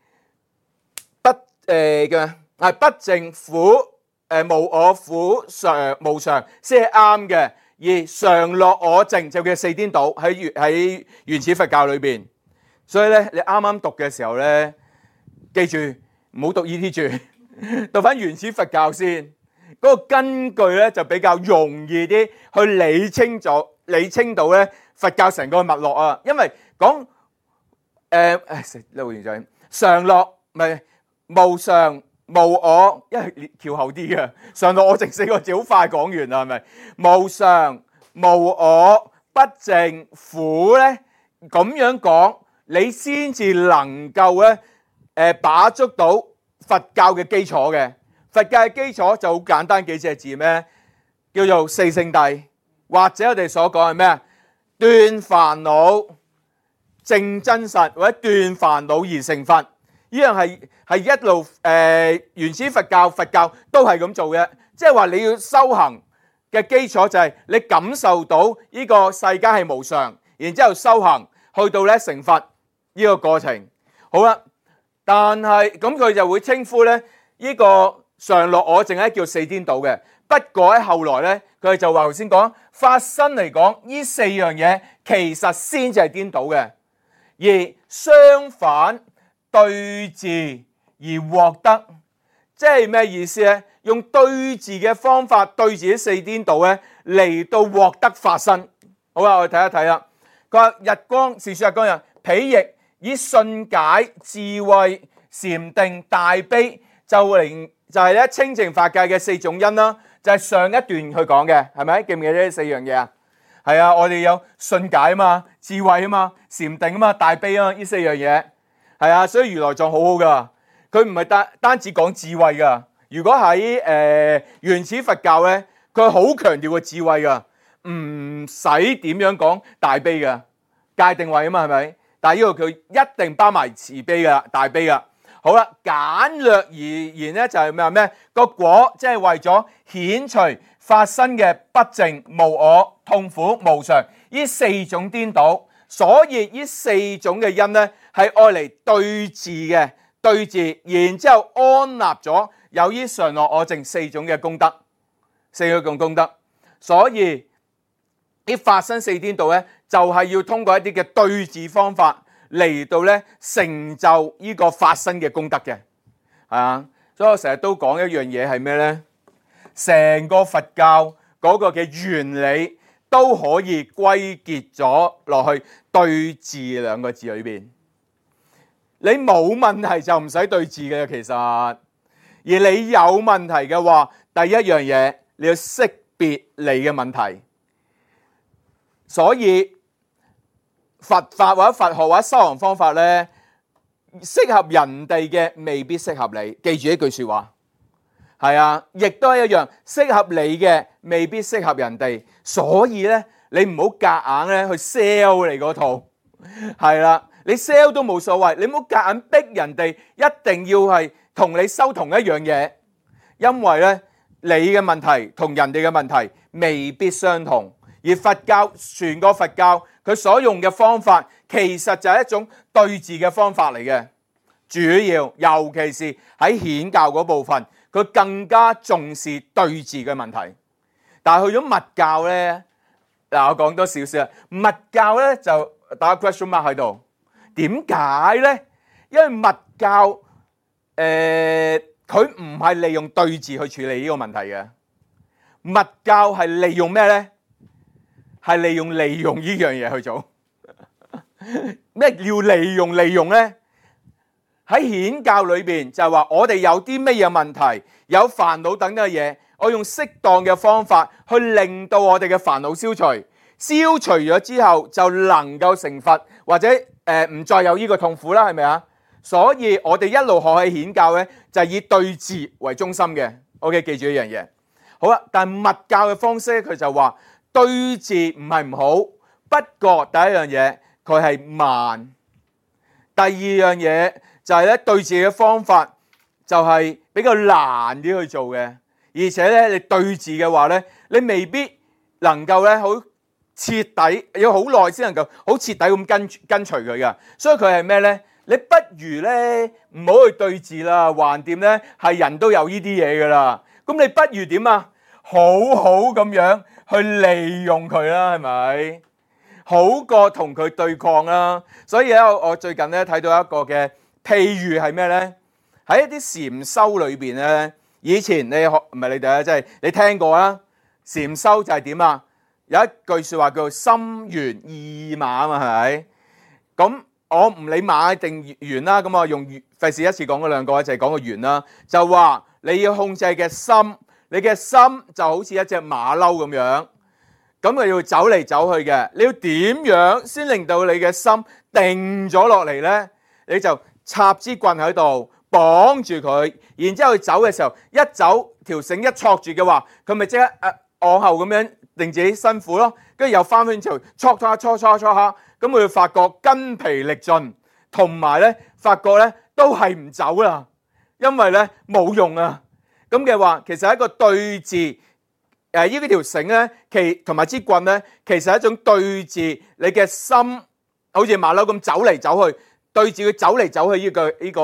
苦無我苦常無常先係啱嘅。而常樂我淨就叫四顛倒，喺原始佛教裏邊。所以咧，你啱啱讀嘅時候咧，記住唔好讀呢啲住，讀翻原始佛教先。嗰個根據咧就比較容易啲去理清到咧佛教成個脈絡啊。因為講撈完就常樂咪無常無我，因為翹後啲嘅常樂我淨4個字好快講完啦，係咪？無常無我不淨苦咧，咁樣講你先至能夠咧把捉到佛教嘅基礎嘅。佛教嘅基礎就好簡單幾隻字咩？叫做四聖諦，或者我哋所講係咩啊？斷煩惱、證真實，或者斷煩惱而成佛。呢樣係一路原始佛教都係咁做嘅，即係話你要修行嘅基礎就係你感受到呢個世界係無常，然之後修行去到咧成佛呢個過程。好啦，但係咁佢就會稱呼咧呢個常樂我淨係叫四顛倒嘅。不過喺後來咧，佢哋就話頭先講法身嚟講，呢4樣嘢其實先至係顛倒嘅，而相反對治而獲得，即係咩意思咧？用對治嘅方法對治啲4顛倒咧，嚟到獲得法身。好啦，我哋睇一睇啦。佢話日光是說日光人，彼亦以信解、智慧、禪定、大悲就係咧清淨法界嘅4種因啦。就係上一段去講嘅，係咪？記唔記得呢4樣嘢啊？係啊，我哋有信解啊嘛、智慧啊嘛、禪定啊嘛、大悲啊，呢4樣嘢係啊，所以如來藏好好噶，佢唔係單止講智慧噶。如果喺原始佛教咧，佢好強調個智慧噶，唔使點樣講大悲噶，界定位啊嘛，係咪？但係呢個佢一定包埋慈悲噶、大悲噶。好啦，簡略而言咧，就係咩個果，即係為咗遣除發生嘅不淨、無我、痛苦、無常呢4種顛倒，所以呢4種嘅因咧係愛嚟對治嘅，對治，然之後安立咗有呢常樂我淨4種嘅功德，4個功德，所以啲法身4顛倒咧，就係要通過一啲嘅對治方法。嚟到咧成就呢個法身嘅功德嘅，係啊，所以我成日都講一樣嘢係咩咧？成個佛教嗰個嘅原理都可以歸結咗落去對治2個字裏邊。你冇問題就唔使對治嘅，其實，而你有問題嘅話，第一樣嘢你要識別你嘅問題，所以。佛法或者佛學或者修行方法咧，適合人哋嘅未必適合你。記住一句說話，係啊，亦都係一樣，適合你嘅未必適合人哋。所以咧，你唔好夾硬咧去 sell 你嗰套，係啦，你 sell 都冇所謂，你唔好夾硬逼人哋一定要係同你修同一樣嘢，因為咧你嘅問題同人哋嘅問題未必相同。而佛教全個佛教佢所用嘅方法，其實就係一種對治嘅方法嚟嘅。主要尤其是喺顯教嗰部分，佢更加重視對治嘅問題。但係去咗密教咧，嗱我講多少少啊，密教咧就打個 question mark 喺度。點解咧？因為密教佢唔係利用對治去處理呢個問題嘅。密教係利用咩咧？係利用呢樣嘢去做。咩叫利用咧？喺顯教裏邊就係話我哋有啲乜嘢問題，有煩惱等嘅嘢，我用適當嘅方法去令到我哋嘅煩惱消除，消除咗之後就能夠成佛，或者唔再有呢個痛苦啦，係咪啊？所以我哋一路學喺顯教咧，就係以對治為中心嘅。OK， 記住一樣嘢。好啦，但係密教嘅方式佢就話。對治唔係唔好，不過第一樣嘢佢係慢，第二樣嘢就係咧對治嘅方法就係比較難啲去做嘅，而且咧你對治嘅話咧，你未必能夠咧好徹底，要好耐先能夠好徹底咁跟隨佢噶，所以佢係咩咧？你不如咧唔好去對治啦，橫掂咧係人都有呢啲嘢噶啦，咁你不如點啊？好好咁樣。去利用佢啦，係咪？好過同佢對抗啦。所以咧，我最近咧睇到一個嘅譬喻係咩咧？喺一啲禪修裏邊咧，以前你學唔係你哋啊，即係你聽過啦。禪修就係點啊？有一句説話叫做心猿意馬啊嘛，係咪？咁我唔理馬定圓啦，咁我用費事一次講嗰兩個，就係講個圓啦。就話你要控制嘅心，你嘅心就好似一隻馬騮咁樣，咁佢要走嚟走去嘅。你要點樣先令到你嘅心定咗落嚟呢？你就插支棍喺度綁住佢，然之後佢走嘅時候，一走條繩一戳住嘅話，佢咪即刻往後咁樣令自己辛苦咯。跟住又翻返條戳下，咁佢會發覺筋疲力盡，同埋咧發覺咧都係唔走啦，因為咧冇用啊。咁嘅話，其實係一個對峙。呢條繩咧，同埋支棍咧，其實係一種對峙你嘅心，好似馬騮咁走嚟走去，對住佢走嚟走去呢個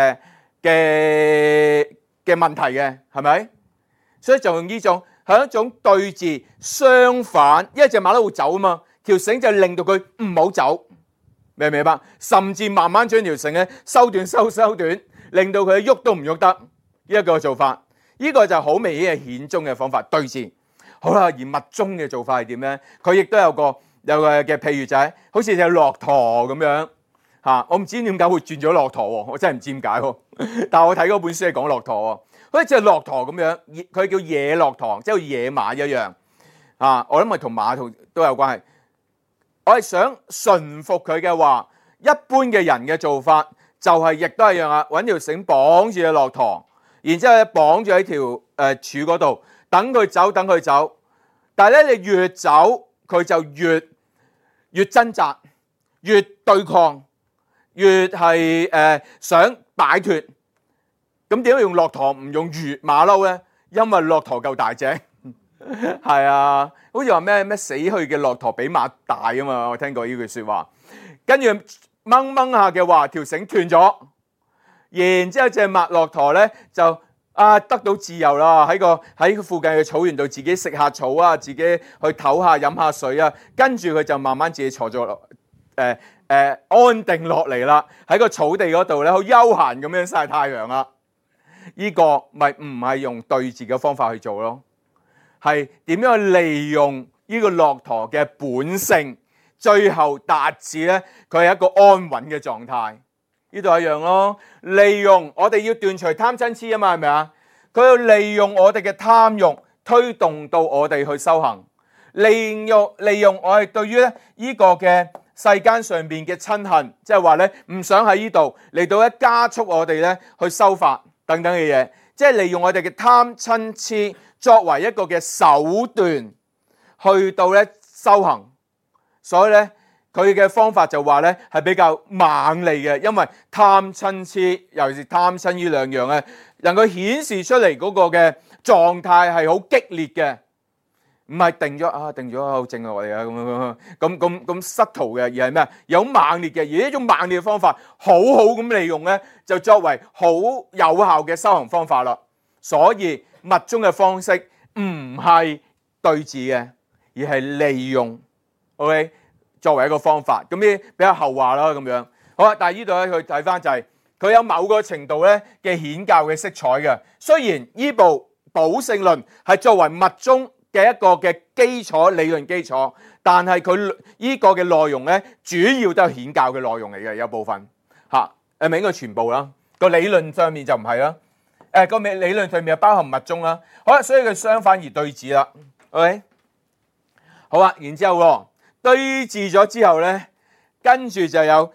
嘅問題嘅，係咪？所以就用呢種係一種對峙相反，因為隻馬騮會走啊嘛，條繩就令到佢唔好走，明唔明白？甚至慢慢將條繩咧收短，令到佢喐都唔喐得，呢一個做法。呢個就好明顯係顯宗嘅方法對峙。好啦，而密宗嘅做法係點咧？佢亦都有個嘅譬如就係好似隻駱駝咁樣嚇，我唔知點解會轉咗駱駝喎，我真係唔知點解喎。但係我睇嗰本書係講駱駝喎，好似隻駱駝咁樣，佢叫野駱駝，即係野馬一樣啊。我諗係同馬都有關係。我係想馴服佢嘅話，一般嘅人嘅做法就係亦都係一樣啊，揾條繩綁住隻駱駝。然之後咧綁住喺條柱嗰度，等佢走。但係咧，你越走佢就越掙扎，越對抗，越係想擺脫。咁點解用駱駝唔用馬騮咧？因為駱駝夠大隻，係啊，好似話咩死去嘅駱駝比馬大啊嘛，我聽過呢句説話。跟住掹下嘅話，條繩斷咗。然之後隻駱駝咧就得到自由啦，喺附近嘅草原度自己食下草啊，自己去唞下飲下水啊，跟住佢就慢慢自己坐咗落安定落嚟啦，喺個草地嗰度咧好悠閒咁樣曬太陽啦。呢個咪唔係用對峙嘅方法去做咯，係點樣去利用呢個駱駝嘅本性，最後達至咧佢係一個安穩嘅狀態。呢度一樣咯，利用我哋要斷除貪嗔痴啊嘛，係咪啊？佢要利用我哋嘅貪欲推動到我哋去修行，利用我哋對於咧呢個嘅世間上邊嘅親恨，即係話咧唔想喺呢度嚟到咧加速我哋咧去修法等等嘅嘢，即係利用我哋嘅貪嗔痴作為一個嘅手段去到咧修行，所以咧。佢嘅方法就話咧係比較猛利嘅，因為貪嗔痴，尤其是貪嗔呢兩樣咧，能夠顯示出嚟嗰個嘅狀態係好激烈嘅，唔係定咗好靜落嚟啊咁失途嘅，而係咩？有猛烈嘅，而呢種猛烈嘅方法好咁利用咧，就作為好有效嘅修行方法啦。所以密宗嘅方式唔係對峙嘅，而係利用。OK。作為一個方法，咁呢比較後話啦咁樣。好啦，但係呢度咧，佢睇翻就係佢有某個程度咧嘅顯教嘅色彩嘅。雖然呢部《寶性論》係作為密宗嘅一個嘅基礎理論基礎，但係佢呢個嘅內容咧，主要都係顯教嘅內容嚟嘅，有部分嚇誒，咪應該全部啦。個理論上面就唔係啦。個理論上面就包含密宗啦。好啦，所以佢相反而對峙啦。OK， 好啊，然之後喎。對治咗之後咧，跟住就有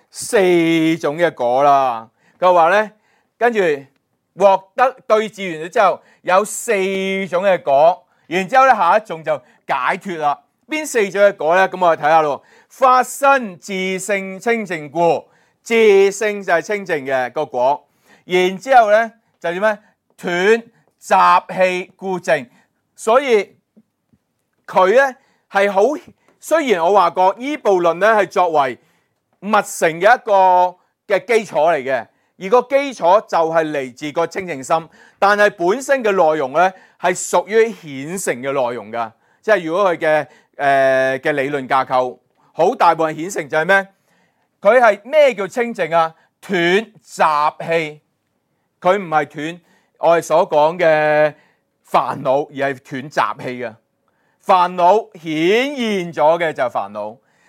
4種嘅果啦。佢話咧，跟住獲得對治完咗之後，有4種嘅果，然之後咧下一種就解脫啦。邊4種嘅果咧？咁我哋睇下咯。發生自性清淨故，自性就係清淨嘅個果。然之後咧就點咧？斷習氣故淨。所以佢咧係好。雖然我話過依部論咧係作為密乘嘅一個嘅基礎嚟嘅，而個基礎就係嚟自個清淨心，但係本身嘅內容咧係屬於顯成嘅內容噶。即係如果佢嘅理論架構，好大部分顯成就係咩？佢係咩叫清淨啊？斷習氣，佢唔係斷我哋所講嘅煩惱，而係斷習氣嘅。煩惱顯現咗嘅就係煩惱，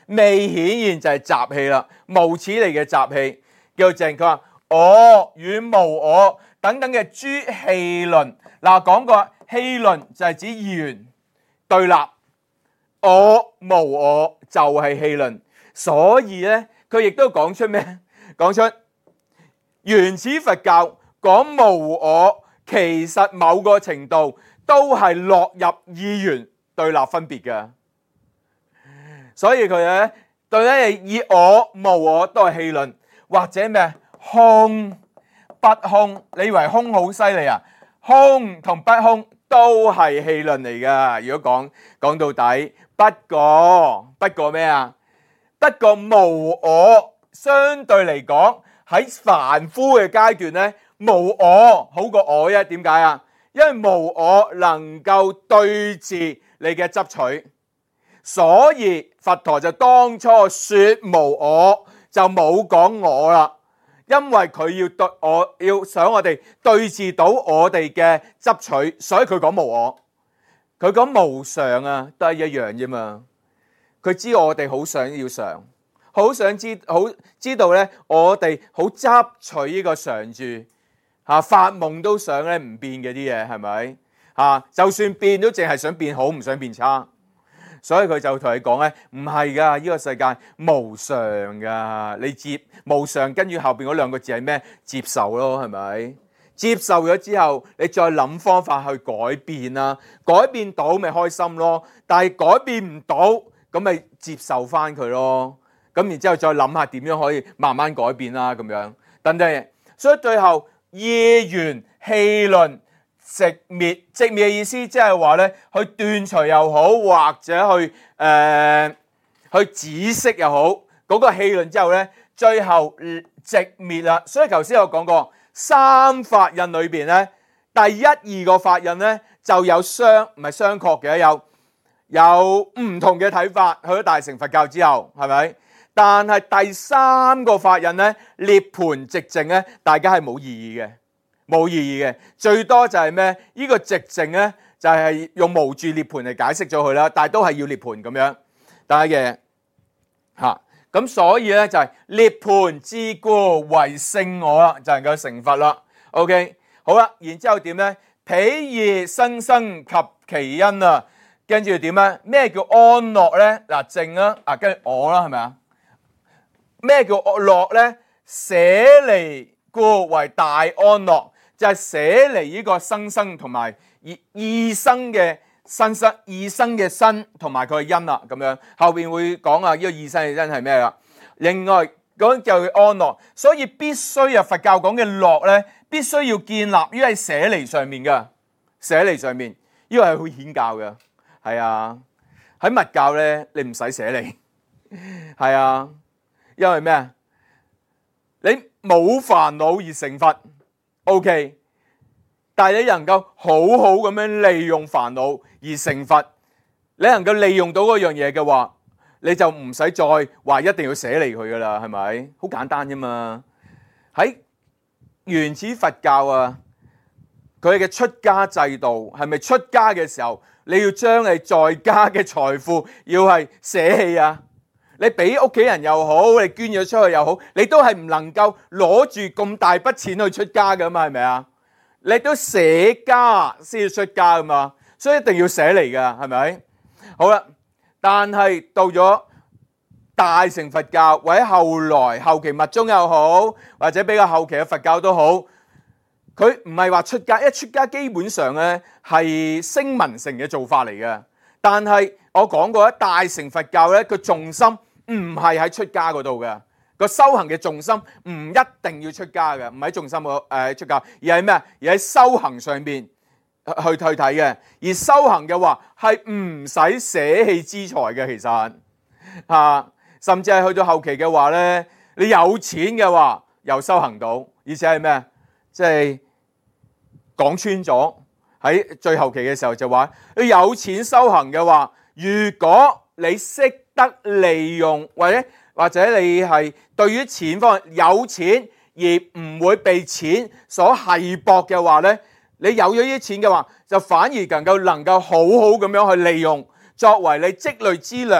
未顯現就係雜氣啦，無始嚟嘅雜氣，叫做靜。佢話我與無我等等嘅諸戲論，嗱講過戲論就係指二元對立，我無我就係戲論，所以咧佢亦都講出咩？講出原始佛教講無我，其實某個程度都係落入二元對立分別嘅，所以佢咧對咧以我無我都係戲論，或者咩空不空，你以為空好犀利啊？空同不空都係戲論嚟噶。如果講到底，不過咩啊？不過無我相對嚟講喺凡夫嘅階段咧，無我好過我啫。點解啊？因為無我能夠對治你嘅執取，所以佛陀就當初說無我就冇講我啦。因為佢要想我哋對治到我哋嘅執取，所以佢講無我。佢講無常啊，都係一樣啫嘛。佢知我哋好想要常，好知道咧，我哋好執取呢個常住嚇，發夢都想咧唔變嘅啲嘢，係咪嚇？就算變都淨係想變好，唔想變差。所以佢就同你講咧，唔係噶，呢個世界無常噶，你接無常，跟住後邊嗰兩個字係咩？接受咯，係咪？接受咗之後，你再諗方法去改變啦，改變到咪開心咯，但係改變唔到，咁咪接受翻佢咯。咁然之後再諗下點樣可以慢慢改變啦，咁樣等等。所以最後二元戲論。寂滅嘅意思即係話咧，去斷除又好，或者去止息又好，嗰個戲論之後咧，最後寂滅啦。所以頭先我講過，三法印裏邊咧，第一二個法印咧就有唔係相確嘅，有唔同嘅睇法。去咗大乘佛教之後，係咪？但係第三個法印咧，涅槃寂靜咧，大家係冇異議嘅。冇意義嘅，最多就係咩？呢個寂靜咧，就係用無住涅槃嚟解釋咗佢啦。但係都係要涅槃咁樣，大家嘅嚇。咁所以咧就係涅槃之故為聖我啦，就能夠成佛啦。OK， 好啦，然之後點咧？彼異生生及其因啊，跟住點咧？咩叫安樂咧？嗱，靜啦，跟住我啦，係咪啊？咩叫樂咧？捨離故為大安樂。就係捨離呢個生同埋異生嘅異生嘅身同埋佢嘅因啦，咁樣後邊會講啊，呢個異生嘅因係咩啦？另外講就係安樂，所以必須啊佛教講嘅樂咧，必須要建立於喺捨離上面嘅，捨離上面呢個係好顯教嘅，係啊，喺密教咧你唔使捨離，係啊，因為咩啊？你冇煩惱而成佛。OK， 但係你能夠好好咁樣利用煩惱而成佛，你能夠利用到嗰樣嘢嘅話，你就唔使再話一定要捨離佢噶啦，係咪？好簡單啫嘛。喺原始佛教啊，佢嘅出家制度係咪出家嘅時候，你要將你在家嘅財富要係捨棄啊？你俾屋企人又好，你捐咗出去又好，你都係唔能夠攞住咁大筆錢去出家噶嘛，係咪啊？你都捨家先要出家噶嘛，所以一定要捨離噶，係咪？好啦，但係到咗大乘佛教或者後期密宗又好，或者比較後期嘅佛教都好，佢唔係話出家，一出家基本上咧係聲聞乘嘅做法嚟嘅。但係我講過咧，大乘佛教咧個重心唔係喺出家嗰度嘅，個修行嘅重心唔一定要出家嘅，唔喺重心出家，而係咩？而喺修行上邊去睇嘅。而修行嘅話係唔使捨棄資財嘅，其實甚至係去到後期嘅話咧，你有錢嘅話又修行到，而且係咩？即係講穿咗喺最後期嘅時候就話，你有錢修行嘅話，如果你識得利用或者你係對於錢方面有錢而唔會被錢所繫縛嘅話咧，你有咗呢啲錢嘅話，就反而能夠好好咁樣去利用，作為你積累資糧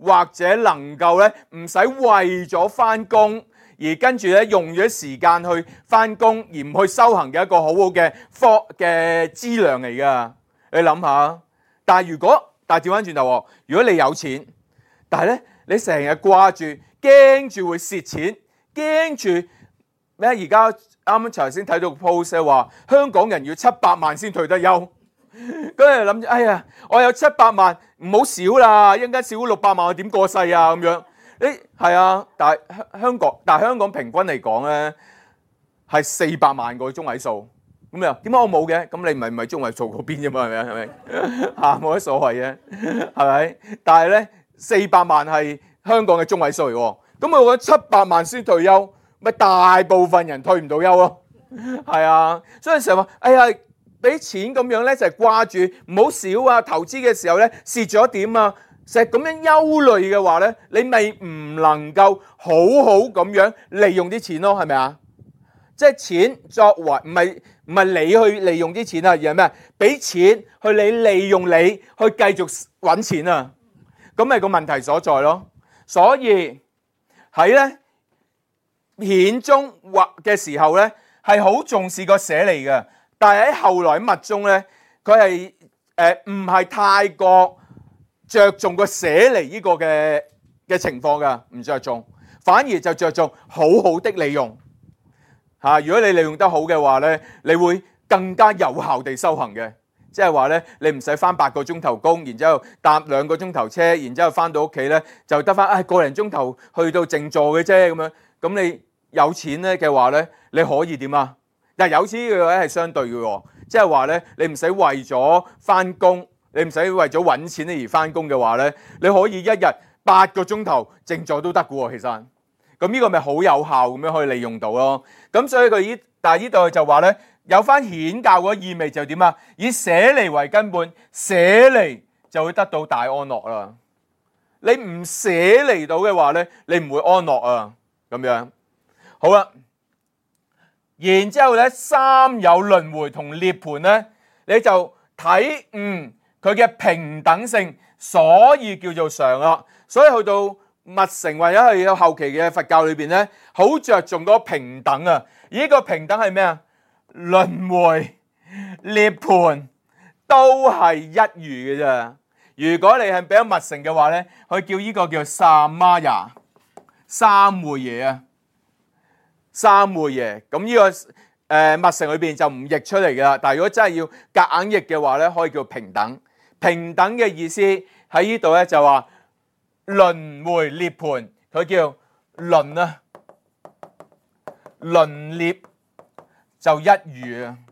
或者能夠咧唔使為咗返工而跟住咧用咗時間去返工而唔去修行嘅一個好好嘅資糧嚟噶。你諗下，但係調翻轉頭，如果你有錢，但係咧你成日掛住驚住會蝕錢，驚住咩？而家啱啱頭先睇到個 post 話香港人要700萬先退得休。咁你諗住，哎呀，我有700萬，唔好少啦，一陣間少600萬，我點過世啊？咁樣，係啊，但係香港平均嚟講咧，係400萬個中位數。咁又點解我冇嘅？咁你唔係中位數嗰邊啫嘛？係咪？嚇，冇乜所謂嘅，係咪？但係咧，400萬係香港嘅中位數嚟喎。咁我覺得700萬先退休，咪大部分人退唔到休咯。係啊，所以成日話，哎呀，俾錢咁樣咧就係掛住唔好少啊！投資嘅時候咧蝕咗點啊？成日咁樣憂慮嘅話咧，你咪唔能夠好好咁樣利用啲錢咯，係咪啊？即係錢作為唔係你去利用啲錢啊，而係咩？俾錢去利用你去繼續揾錢啊！咁咪個問題所在咯。所以喺咧顯宗或嘅時候咧係好重視個捨離嘅，但係喺後來密宗咧，佢係唔係太過着重個捨離呢個嘅情況噶，唔着重，反而就着重好好的利用。如果你利用得好嘅話咧，你會更加有效地修行嘅。即係話咧，你唔使返8個鐘頭工，然之後搭2個鐘頭車，然之後返到屋企咧就得返個零鐘頭去到靜坐嘅啫咁樣。咁你有錢咧嘅話咧，你可以點啊？但係有錢嘅話係相對嘅喎，即係話咧，你唔使為咗返工，你唔使為咗揾錢而返工嘅話咧，你可以一日8個鐘頭靜坐都得嘅喎，其實。咁呢個咪好有效咁樣可以利用到咯。咁所以但係呢度就話咧，有翻顯教嗰意味就點啊？以捨離為根本，捨離就會得到大安樂啦。你唔捨離到嘅話咧，你唔會安樂啊。咁樣好啦。然之後咧，三有輪迴同涅槃咧，你就睇佢嘅平等性，所以叫做常啦。所以去到密乘或者係後期嘅佛教裏邊咧，好着重嗰個平等啊！而呢個平等係咩啊？輪迴、涅槃都係一如嘅啫。如果你係比較密乘嘅話咧，佢叫呢個叫薩瑪耶，三昧耶啊，三昧耶。咁呢個密乘裏邊就唔譯出嚟噶啦。但係如果真係要夾硬譯嘅話咧，可以叫平等。平等嘅意思喺呢度咧就話。輪迴涅槃，佢叫輪啊，輪涅就一如啊。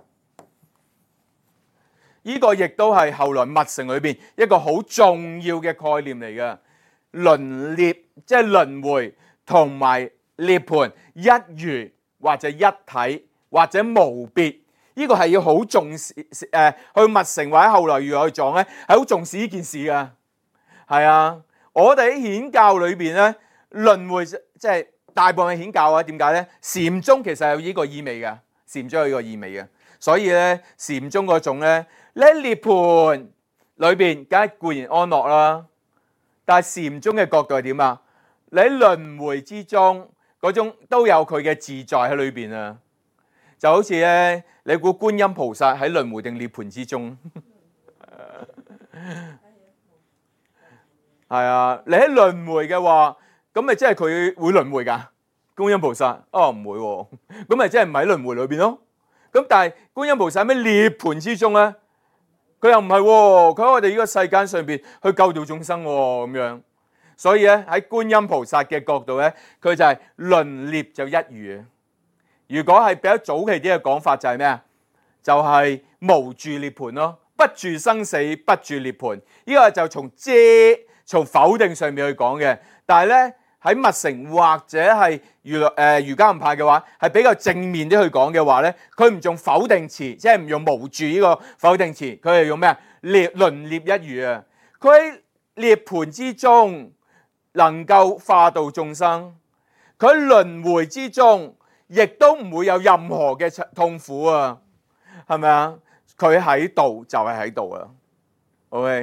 呢個亦都係後來密乘裏邊一個好重要嘅概念嚟嘅。輪涅即係輪迴同埋涅槃一如或者一體或者無別，呢個係要好重視去密乘或者後來如何去撞咧，係好重視呢件事噶。係啊。我哋喺顯教裏邊咧，輪迴即係大部分顯教啊。點解咧？禪宗其實有呢個意味嘅，禪宗有呢個意味嘅。所以咧，禪宗嗰種咧，你喺涅槃裏邊，梗係固然安樂啦。但係禪宗嘅角度係點啊？你喺輪迴之中嗰種都有佢嘅自在喺裏邊啊。就好似咧，你估觀音菩薩喺輪迴定涅槃之中？係啊，你喺輪迴嘅話，咁咪即係佢會輪迴㗎？觀音菩薩唔會喎，咁咪即係唔喺輪迴裏邊咯。咁但係觀音菩薩喺涅槃之中咧，佢又唔係喎，佢喺我哋呢個世間上邊去救度眾生喎咁樣。所以咧喺觀音菩薩嘅角度咧，佢就係輪涅就一如。如果係比較早期啲嘅講法就係咩啊？就係無住涅槃咯，不住生死，不住涅槃。呢個就從否定上面去講嘅，但係咧喺密乘或者係瑜伽行派嘅話，係比較正面啲去講嘅話咧，佢唔用否定詞，即係唔用無住呢個否定詞，佢係用咩啊？輪涅一如啊！佢喺涅槃之中能夠化度眾生，佢喺輪迴之中亦都唔會有任何嘅痛苦啊，係咪啊？佢喺度就係喺度啊 ，OK。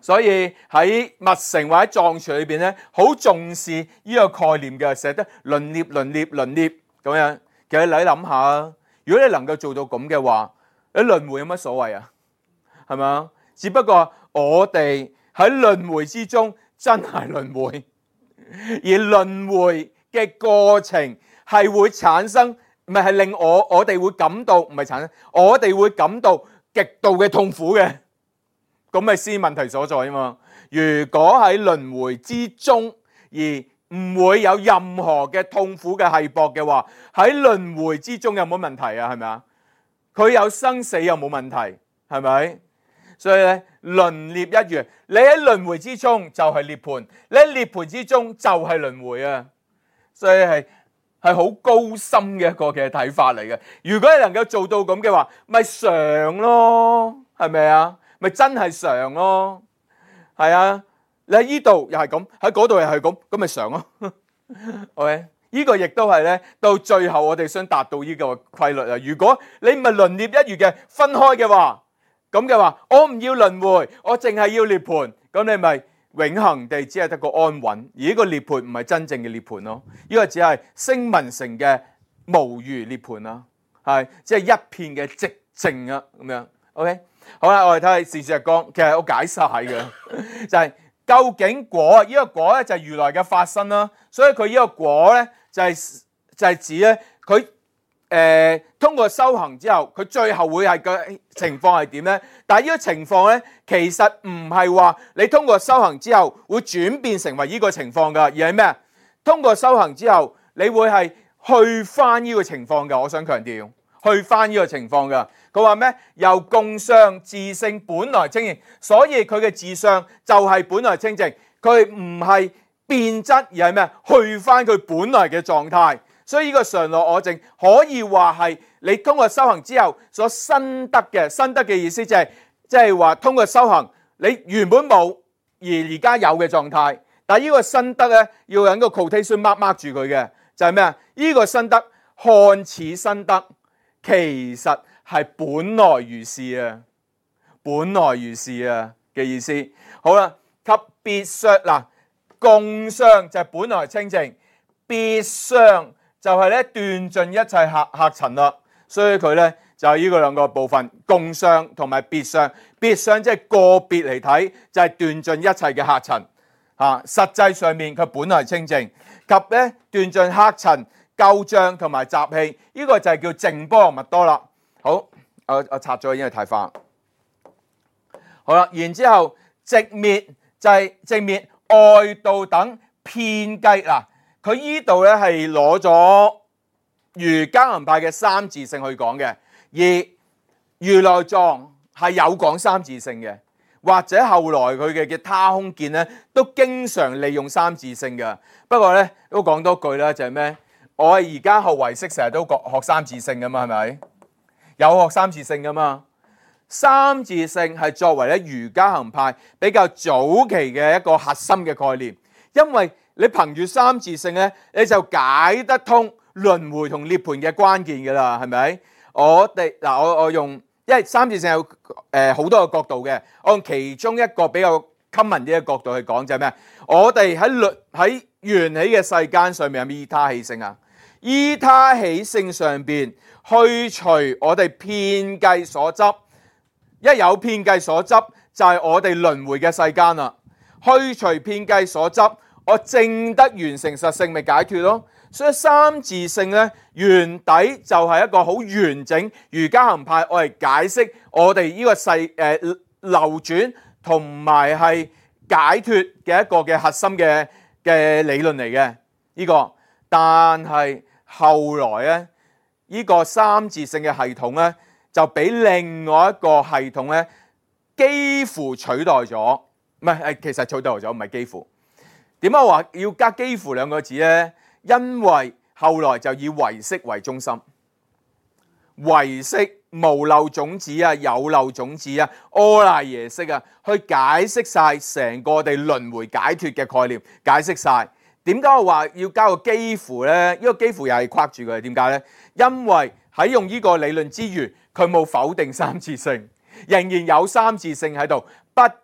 所以喺密城或者藏傳裏邊咧，好重視呢個概念嘅，寫得輪列咁樣。其實你諗下啊，如果你能夠做到咁嘅話，你輪迴有乜所謂啊？係咪啊？只不過我哋喺輪迴之中真係輪迴，而輪迴嘅過程係會產生，唔係令我哋會感到，唔係產生，我哋會感到極度嘅痛苦嘅。咁咪先問題所在啊嘛！如果喺輪迴之中而唔會有任何嘅痛苦嘅繫縛嘅話，喺輪迴之中有冇問題啊？係咪啊？佢有生死又冇問題，係咪？所以咧，輪列一元，你喺輪迴之中就係涅槃，你喺涅槃之中就係輪迴啊！所以係好高深嘅一個嘅睇法嚟嘅。如果你能夠做到咁嘅話，咪常咯，係咪啊？咪真係常咯，係啊！你喺依度又係咁，喺嗰度又係咁，咁咪常咯。OK， 呢個亦都係咧，到最後我哋想達到呢個規律啊！如果你唔係輪列一元嘅分開嘅話，咁嘅話，我唔要輪迴，我淨係要涅槃，咁你咪永恆地只係得個安穩，而呢個涅槃唔係真正嘅涅槃咯，呢個只係聲聞乘嘅無餘涅槃啦，係即係一片嘅寂靜啊，咁樣 OK。好啦，我哋睇下事實講，其實我解晒嘅，就係究竟果呢個果咧就係如來嘅法身啦，所以佢呢個果咧就係指咧佢通過修行之後，佢最後會係個情況係點咧？但係呢個情況咧，其實唔係話你通過修行之後會轉變成為呢個情況噶，而係咩？通過修行之後，你會係去翻呢個情況噶。我想強調，去翻呢個情況噶。佢話咩？由共相自性本來清淨，所以佢嘅自相就係本來清淨，佢唔係變質，而係咩？去翻佢本來嘅狀態。所以呢個常樂我淨可以話係你通過修行之後所新得嘅，新得嘅意思就係即係話通過修行你原本冇而家有嘅狀態。但係呢個新得咧要有個 quotation mark 住佢嘅，就係咩啊？呢個新得看似新得，其實係本來如是啊，本來如是啊嘅意思。好啦，及別相嗱，共相就係本來清淨，別相就係咧斷盡一切客塵啦。所以佢咧就係呢個兩個部分，共相同埋別相。別相即係個別嚟睇，就係斷盡一切嘅客塵嚇。實際上面佢本來清淨，及咧斷盡客塵、舊障同埋習氣，呢個就係叫淨波羅蜜多啦。好，我拆咗，因為太快。好啦，然之後寂滅就係寂滅外道等遍計嗱，佢依度咧係攞咗瑜伽行派嘅三自性去講嘅，而如來藏係有講三自性嘅，或者後來佢嘅他空見咧都經常利用三自性嘅。不過咧都講多句啦，就係咩？我而家學唯識成日都學三自性噶嘛，係咪？有學三自性噶嘛？三自性係作為咧瑜伽行派比較早期嘅一個核心嘅概念，因為你憑住三自性咧，你就解得通輪迴同涅槃嘅關鍵噶啦，係咪？我哋嗱，我用，因為三自性有好多個角度嘅，我用其中一個比較 common 啲嘅角度去講就係咩？我哋喺緣起嘅世間上面有咩依他起性啊？依他起性上邊去除我哋遍計所執，一有遍計所執就係我哋輪迴嘅世間啦。去除遍計所執，我證得完成實性咪解脫咯。所以三自性咧原底就係一個好完整瑜伽行派，我嚟解釋我哋呢個流轉同埋係解脫嘅一個嘅核心嘅理論嚟嘅呢個。但係後來咧，呢個三自性嘅系統咧就俾另外一個系統咧幾乎取代咗，唔係其實取代咗，唔係幾乎。點解話要加幾乎兩個字咧？因為後來就以唯識為中心，唯識無漏種子啊、有漏種子啊、阿賴耶識啊，去解釋晒成個我哋輪迴解脫嘅概念，解釋晒。點解我話要加個幾乎咧？呢個幾乎又係框住佢，點解咧？因為喺用呢個理論之餘，佢冇否定三自性，仍然有三自性喺度。不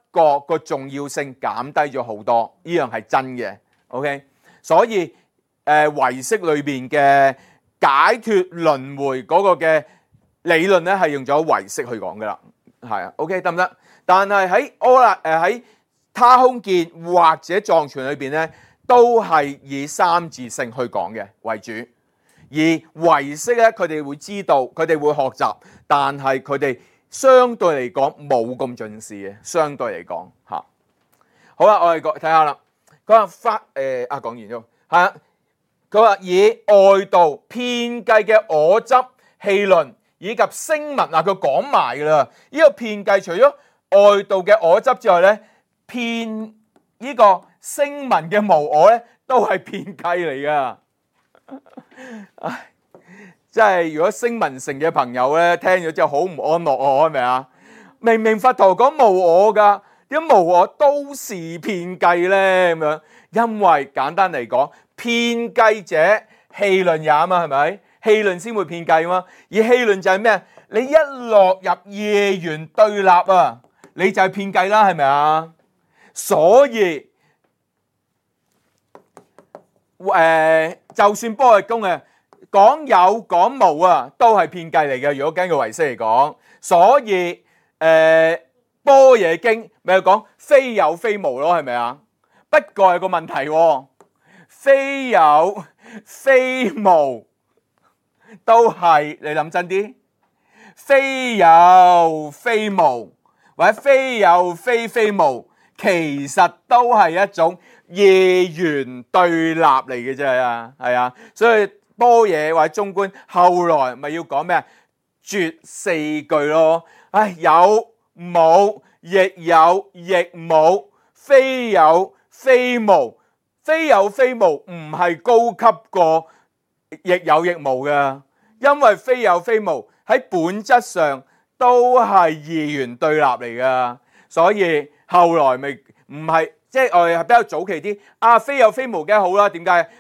過個重要性減低咗好多，呢樣係真嘅。OK， 所以唯識裏邊嘅解脫輪迴嗰個嘅理論咧，係用咗唯識去講噶啦，係啊。OK 得唔得？但係喺他空見或者藏傳裏邊咧，都係以三自性去講嘅為主。而唯識咧，佢哋會知道，佢哋會學習，但係佢哋相對嚟講冇咁重視嘅，相對嚟講嚇。好啦，我哋睇下啦。佢話講完咗，係啊。佢話以外道遍計嘅我執戲論以及聲聞啊，佢講埋噶啦。呢個遍計除咗外道嘅我執之外咧，遍呢個聲聞嘅無我咧，都係遍計嚟噶。唉，即係如果聲聞乘嘅朋友咧，聽咗之後好唔安樂啊，係咪啊？明明佛陀講無我噶，點解無我都是遍計咧？咁樣，因為簡單嚟講，遍計者戲論也嘛，係咪？戲論先會遍計嘛。而戲論就係咩？你一落入夜緣對立啊，你就係遍計啦，係咪啊？所以就算般若經嘅講有講無啊，都係遍計嚟嘅。如果根據唯識嚟講，所以般若經咪講非有非無咯，係咪啊？不過有個問題喎，非有非無都係，你諗真啲，非有非無或者非有非無，其實都係一種夜緣對立嚟嘅啫啊，係啊，所以般若或者中觀後來咪要講咩啊？絕四句咯，有冇亦有亦冇，非有非無，非有非無唔係高級過亦有亦無嘅，因為非有非無喺本質上都係二元對立嚟噶，所以後來咪唔係，即係我哋係比較早期啲非有非無梗係好啦。點解？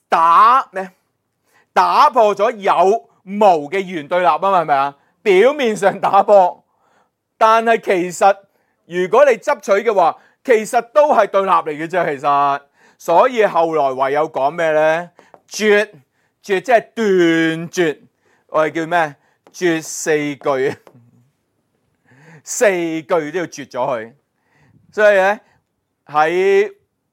打破咗有無嘅二元對立啊嘛，係咪啊？表面上打破，但係其實如果你執取嘅話，其實都係對立嚟嘅啫。其實，所以後來唯有講咩咧？絕即係斷絕，我哋叫咩？絕四句，四句都要絕咗佢。所以咧喺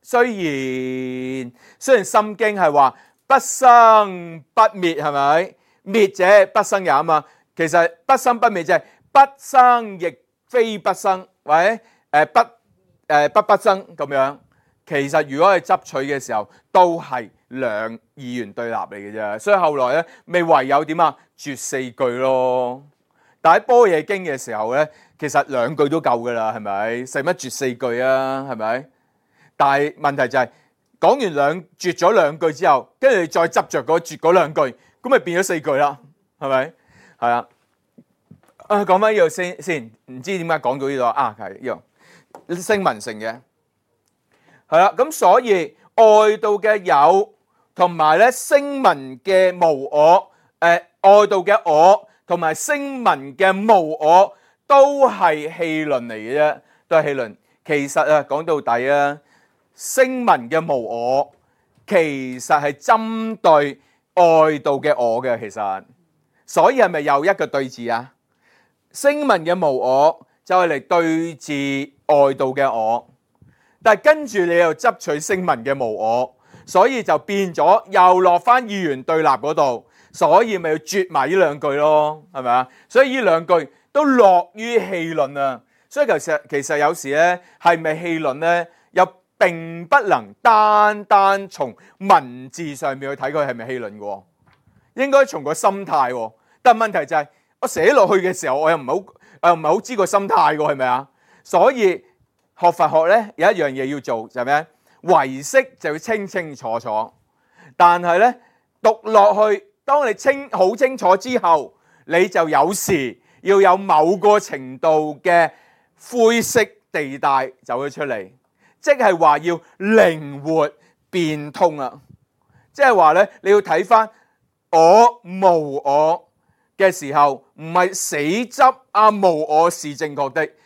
雖然心經係話不生不滅，係咪？滅者不生也啊嘛。其實不生不滅就係不生亦非不生，或者不生咁樣。其實如果係執取嘅時候，都係二元對立嚟嘅啫。所以後來咧，咪唯有點啊？絕四句咯。但喺般若經嘅時候咧，其實兩句都夠噶啦，係咪？使乜絕四句啊？係咪？但係問題就係講完絕咗兩句之後，跟住你再執着嗰絕嗰兩句，咁咪變咗四句啦，係咪？係啊。講翻呢度先，唔知點解講到呢度係呢度聲聞乘嘅。係啦，咁所以外道嘅有同埋咧聲聞嘅無我，外道嘅我同埋聲聞嘅無我都係戲論嚟嘅啫，都係戲論。其實講到底聲聞嘅無我其實係針對外道嘅我嘅，其實，所以係咪又一個對治啊？聲聞嘅無我就係嚟對治外道嘅我。但係跟住你又執取聲聞嘅無我，所以就變咗又落翻二元對立嗰度，所以咪要絕埋呢兩句咯，係咪啊？所以呢兩句都落於戲論啊。所以其實有時咧係咪戲論咧，又並不能單單從文字上面去睇佢係咪戲論嘅，應該從個心態。但係問題就係我寫落去嘅時候，我又唔係好知個心態嘅，係咪啊？所以學佛學咧有一樣嘢要做就係咩？唯識就要清清楚楚，但係咧讀落去，當你好清楚之後，你就有時要有某個程度嘅灰色地帶走咗出嚟，即係話要靈活變通啦。即係話咧，你要睇翻我無我嘅時候，唔係死執無我是正確的。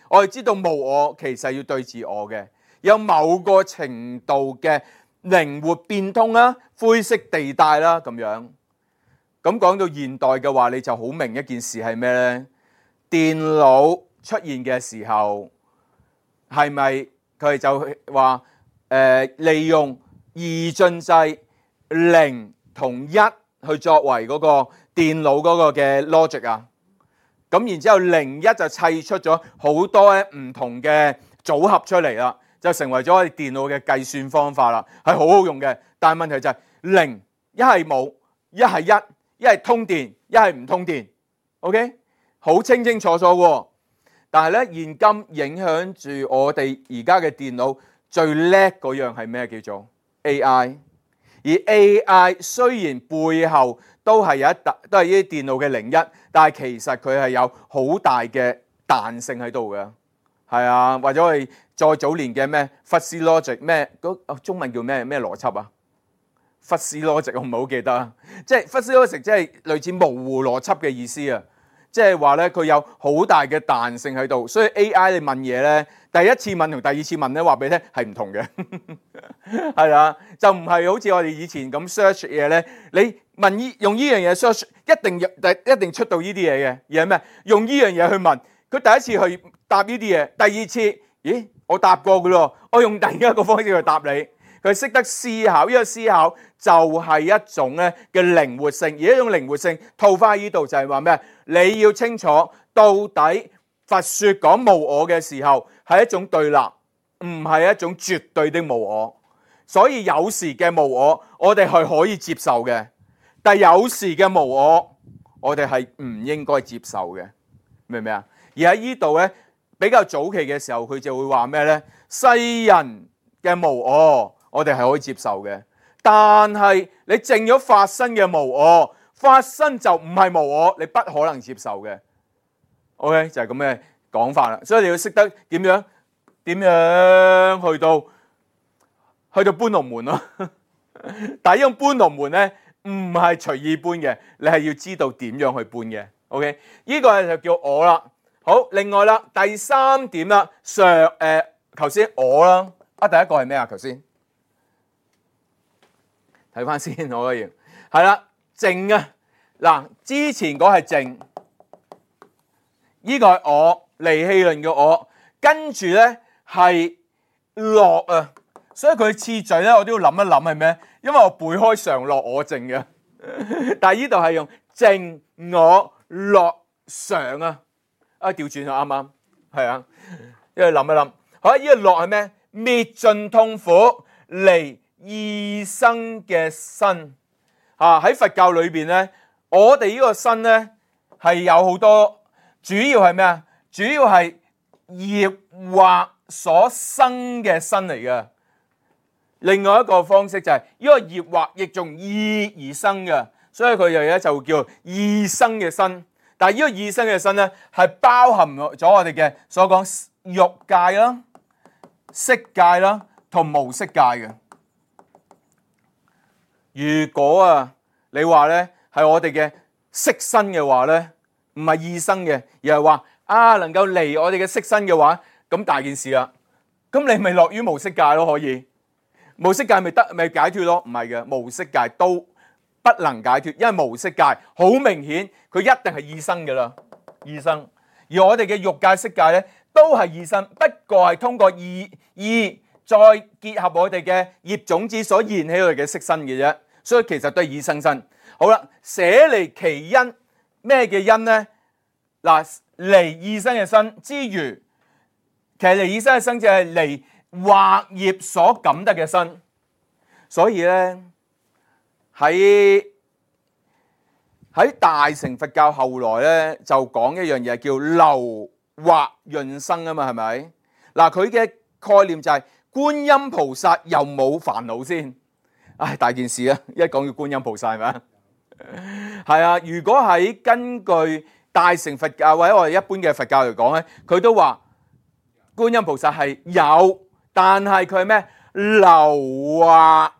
我哋知道無我其實要對治我嘅，有某個程度嘅靈活變通啦、灰色地帶啦咁樣。咁講到現代嘅話，你就好明一件事係咩呢？電腦出現嘅時候，係咪佢哋就話利用二進制0同1去作為嗰個電腦嗰個嘅 logic 啊？咁然之後0、1就砌出咗好多唔同嘅組合出嚟啦，就成為咗我哋電腦嘅計算方法啦，係好好用嘅。但係問題就係0一係冇，一係1，一係通電，一係唔通電。OK， 好清清楚楚喎。但係咧，現今影響住我哋而家嘅電腦最叻嗰樣係咩？叫做 AI。而 AI 雖然背後都係呢啲電腦嘅0、1，但係其實佢係有好大嘅彈性喺度嘅。係啊，或者我哋再早年嘅咩 Fuzzy Logic 咩中文叫咩邏輯啊？Fuzzy Logic 我唔係好記得啊。即係 Fuzzy Logic 即係類似模糊邏輯嘅意思啊。即係話咧，佢有好大嘅彈性喺度，所以 AI 你問嘢咧，第一次問同第二次問咧，話俾你聽係唔同嘅，係啦，就唔係好似我哋以前咁 search 嘢咧，你問用呢樣嘢 search 一定出到呢啲嘢嘅，而係咩？用呢樣嘢去問，佢第一次去答呢啲嘢，第二次，咦，我答過㗎咯，我用第二個方式去答你。佢識得思考，呢個思考就係一種咧嘅靈活性，而一種靈活性套翻喺呢度就係話咩？你要清楚到底佛說講無我嘅時候係一種對立，唔係一種絕對的無我。所以有時嘅無我，我哋係可以接受嘅，但係有時嘅無我，我哋係唔應該接受嘅，明唔明啊？而喺呢度咧比較早期嘅時候，佢就會話咩咧？世人嘅無我，我哋係可以接受嘅，但係你證咗發生嘅無我，發生就唔係無我，你不可能接受嘅。OK， 就係咁嘅講法啦。所以你要識得點樣去到搬龍門咯。但係呢種搬龍門咧，唔係隨意搬嘅，你係要知道點樣去搬嘅。OK， 呢個就叫我啦。好，另外啦，第三點啦，頭先我啦，第一個係咩啊？頭先。睇翻先，我可以係啦，靜啊！嗱，之前嗰係靜，呢個係我離氣論嘅我，跟住咧係樂啊，所以佢次序咧我都要諗一諗係咩？因為我背開常樂我靜嘅，但係呢度係用靜我樂常啊，調轉咗啱啱係啊，因為諗一諗，好，呢個樂係咩？滅盡痛苦離異生嘅身喺佛教裏邊咧，我哋呢個身咧係有好多，主要係咩啊？主要係業惑所生嘅身嚟嘅。另外一個方式就係呢個業惑亦從異而生嘅，所以佢哋咧就叫異生嘅身。但係呢個異生嘅身咧係包含咗我哋嘅所講欲界啦、色界啦同無色界嘅。如果你話咧係我哋嘅色身嘅話咧，唔係異生嘅，而係話能夠離我哋嘅色身嘅話，咁大件事啦。咁你咪落於無色界咯，可以無色界咪解脫咯？唔係嘅，無色界都不能解脫，因為無色界好明顯佢一定係異生嘅啦，異生。而我哋嘅欲界、色界咧都係異生，不過係通過異再結合我哋嘅業種子所現起我哋嘅色身嘅啫，所以其實都係異生身。好啦，捨離其因，咩嘅因呢？嗱，離異生嘅身之餘，其實離異生嘅身就係離惑業所感得嘅身。所以咧喺大乘佛教後來咧就講一樣嘢叫流惑潤生啊嘛，係咪？嗱，佢嘅概念就係、觀音菩薩又冇煩惱先，大件事啊！一講叫觀音菩薩係咪啊？係啊，如果喺根據大乘佛教或者我哋一般嘅佛教嚟講咧，佢都話觀音菩薩係有，但係佢係咩？流惑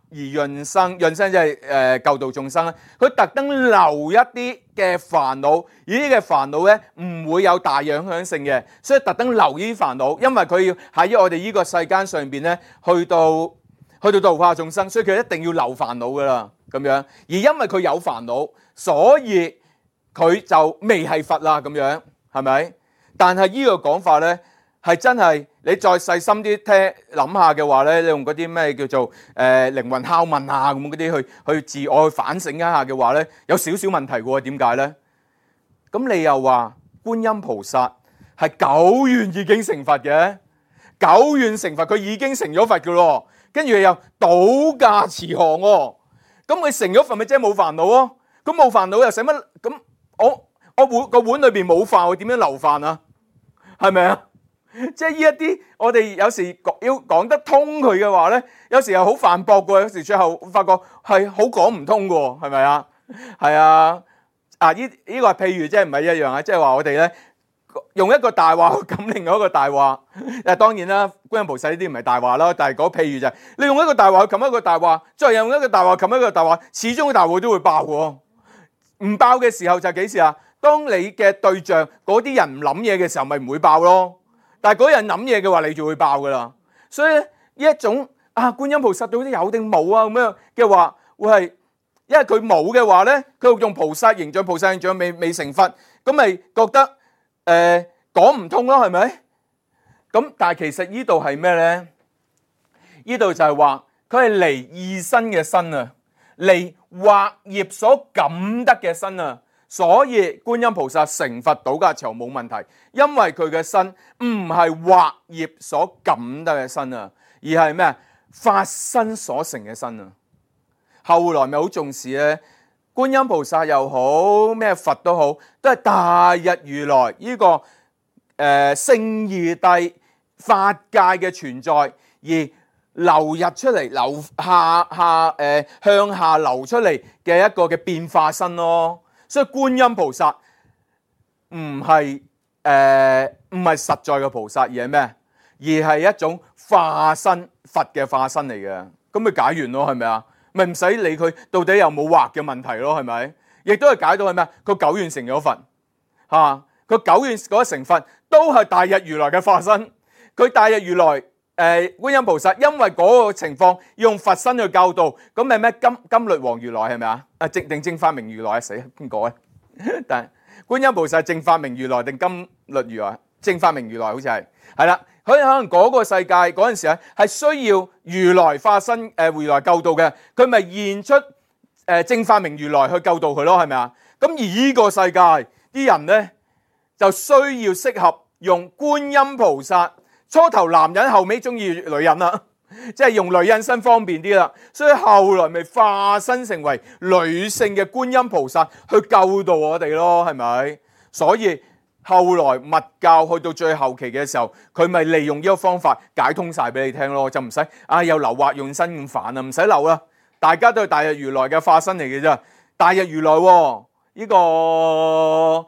而潤生，潤生即係救度眾生啦。佢特登留一啲嘅煩惱，而呢啲嘅煩惱咧唔會有大影響性嘅，所以特登留呢啲煩惱，因為佢要喺我哋呢個世間上邊咧，去到度化眾生，所以佢一定要留煩惱噶啦，咁樣。而因為佢有煩惱，所以佢就未係佛啦，咁樣係咪？但係呢個講法咧，係真係你再細心啲聽諗下嘅話咧，你用嗰啲咩叫做靈魂拷問啊咁嗰啲去自我去反省一下嘅話咧，有少少問題嘅喎。點解咧？咁你又話觀音菩薩係久遠已經成佛嘅，久遠成佛佢已經成咗佛嘅咯，跟住又倒駕慈航喎。咁佢成咗佛咪即係冇煩惱咯？咁冇煩惱又使乜？咁我個碗裏邊冇飯，我點樣留飯啊？係咪啊？即係呢一啲，我哋有時要講得通佢嘅話咧，有時又好反駁嘅，有時最後發覺係好講唔通嘅，係咪啊？係啊，呢個係譬如即係唔係一樣啊？即係話我哋咧用一個大話去感另外一個大話。當然啦，觀音菩薩呢啲唔係大話啦，但係嗰譬如就係你用一個大話去冚一個大話，再用一個大話冚一個大話，始終個大話都會爆嘅。唔爆嘅時候就係幾時啊？當你嘅對象嗰啲人唔諗嘢嘅時候，咪唔會爆咯。但係嗰人諗嘢嘅話，你就會爆噶啦。所以呢一種觀音菩薩到底有定冇啊咁樣嘅話，會係因為佢冇嘅話咧，佢用菩薩形象，菩薩形象未成佛，咁咪覺得講唔通咯，係咪？咁但係其實呢度係咩咧？呢度就係話佢係離異身嘅身啊，離惑業所感得嘅身啊。所以觀音菩薩成佛倒駕慈航冇問題，因為佢嘅身唔係惑業所感得嘅身啊，而係咩？法身所成嘅身啊。後來咪好重視咧，觀音菩薩又好，咩佛都好，都係大日如來呢個聖義諦法界嘅存在，而流日出嚟，流向下流出嚟嘅一個嘅變化身咯。所以觀音菩薩唔係實在嘅菩薩，而係咩？而係一種化身，佛嘅化身嚟嘅。咁咪解完咯，係咪啊？咪唔使理佢到底有冇惑嘅問題咯，係咪？亦都係解到係咩？佢久遠成咗佛，佢久遠嗰成佛都係大日如來嘅化身。佢大日如來觀音菩薩，因為嗰個情況要用佛身去教導，咁咪咩？金律王如來係咪啊？正法明如來死邊個咧？但係觀音菩薩正法明如來定金律如來？正法明如來好似係啦。佢可能嗰個世界嗰陣時咧係需要如來化身如來救度嘅，佢咪現出正法明如來去救度佢咯，係咪啊？咁而呢個世界啲人咧就需要適合用觀音菩薩。初頭男人，後尾中意女人啦，即係用女人身方便啲啦，所以後來咪化身成為女性嘅觀音菩薩去救度我哋咯，係咪？所以後來密教去到最後期嘅時候，佢咪利用呢個方法解通晒俾你聽咯，就唔使又留惑用身咁煩啊，唔使留啦，大家都係大日如來嘅化身嚟嘅啫，大日如來呢個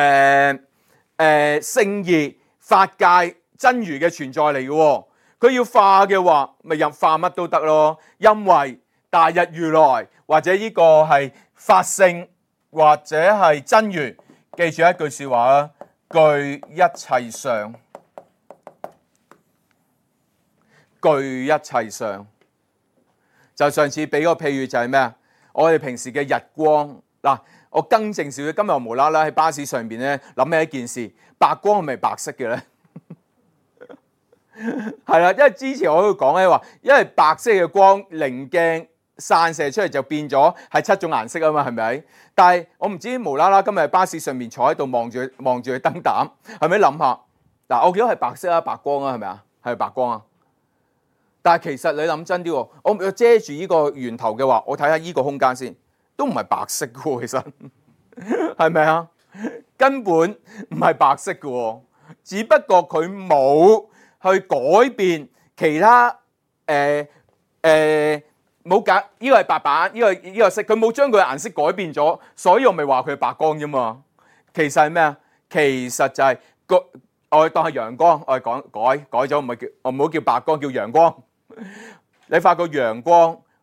聖義法界。真如嘅存在嚟嘅，佢要化嘅話，咪入化乜都得咯。因為大日如來或者呢個係法性或者係真如，記住一句說話啦，具一切相，具一切相。就上次俾個譬喻就係咩啊？我哋平時嘅日光嗱，我更正少少，今日我無啦啦喺巴士上邊咧諗起一件事，白光係咪白色嘅咧？係啦，因為之前我都講咧話，因為白色嘅光棱鏡散射出嚟就變咗係7種顏色啊嘛，係咪？但係我唔知無啦啦今日喺巴士上面坐喺度望住佢燈膽，係咪諗下嗱？我見到係白色啊，白光啊，係咪啊？係白光啊！但係其實你諗真啲，我遮住呢個源頭嘅話，我睇下呢個空間先，都唔係白色嘅，其實係咪啊？根本唔係白色嘅，只不過佢冇去改變其他冇揀，呢個係白板，呢個色，佢冇將佢嘅顏色改變咗，所以我咪話佢係白光啫嘛。其實係咩啊？其實就係我當係陽光，我改咗，唔好叫白光，叫陽光。你發覺陽光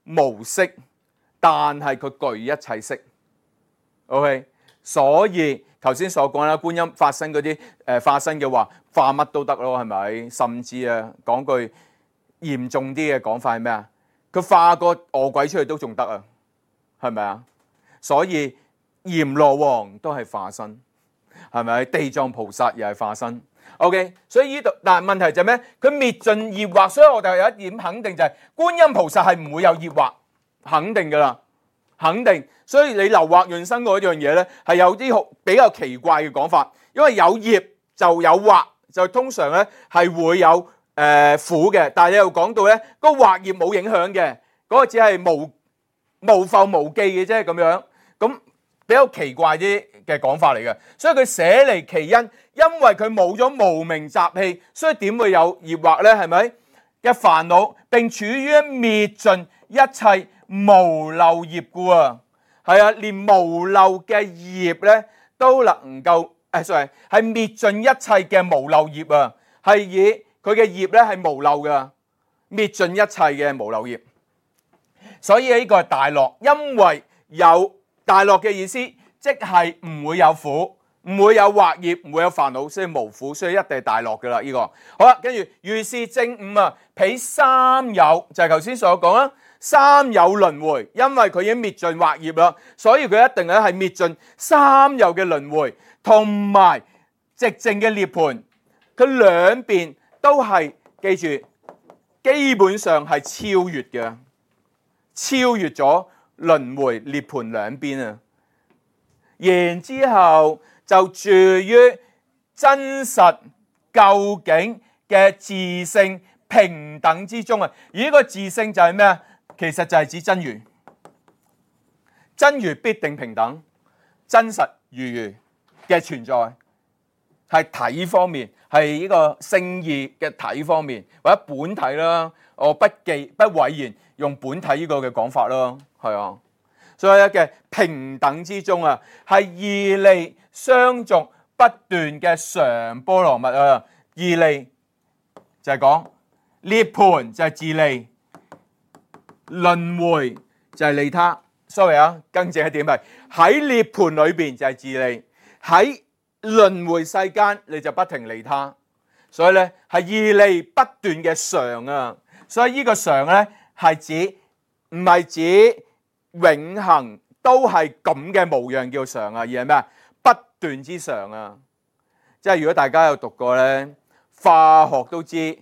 無色，但係佢具一切色。OK， 所以頭先所講啦，觀音發生嗰啲化身嘅話，化乜都得咯，係咪？甚至講句嚴重啲嘅講法係咩啊？佢化個餓鬼出去都仲得啊，係咪啊？所以閻羅王都係化身，係咪？地藏菩薩又係化身。OK， 所以呢度，但係問題就係咩？佢滅盡業惑，所以我哋有一點肯定就係觀音菩薩係唔會有業惑，肯定噶啦，肯定。所以你流惑潤生嗰樣嘢咧，係有啲比較奇怪嘅講法，因為有業就有惑，就通常咧係會有苦嘅，但係你又講到咧，嗰個惑業冇影響嘅，嗰個只係無復無記嘅啫，咁樣咁比較奇怪啲嘅講法嚟嘅。所以佢捨離其因，因為佢冇咗無明習氣，所以點會有業惑咧？係咪嘅煩惱，並處於滅盡一切無漏業故啊？係啊，連無漏嘅業咧都能夠係滅盡一切嘅無漏業啊，係以佢嘅業咧係無漏噶，滅盡一切嘅無漏業。所以呢個係大樂，因為有大樂嘅意思，即係唔會有苦，唔會有惑業，唔會有煩惱，所以無苦，所以一定係大樂噶啦。呢個好啦，跟住如是正悟啊，彼三有就係頭先所講啦。三有輪迴，因為佢已經滅盡惑業啦，所以佢一定咧係滅盡三有嘅輪迴，同埋寂靜嘅涅槃。佢兩邊都係記住，基本上係超越嘅，超越咗輪迴涅槃兩邊啊。然之後就住於真實究竟嘅自性平等之中啊。而呢個自性就係咩啊？其實就係指真如，真如必定平等，真實如嘅存在，係體方面，係呢個聖義嘅體方面，或者本體啦。我不諱言用本體呢個嘅講法啦，係啊。所以嘅平等之中啊，係義利相續不斷嘅常波羅蜜啊。義利就係講涅槃就係自利。輪迴就係利他 ，sorry 啊，更正一點係喺涅槃裏邊就係自利，喺輪迴世間你就不停利他，所以咧係義利不斷嘅常啊，所以呢個常咧係指唔係指永恆都係咁嘅模樣叫常啊，而係咩啊？不斷之常啊，即係如果大家有讀過咧化學都知。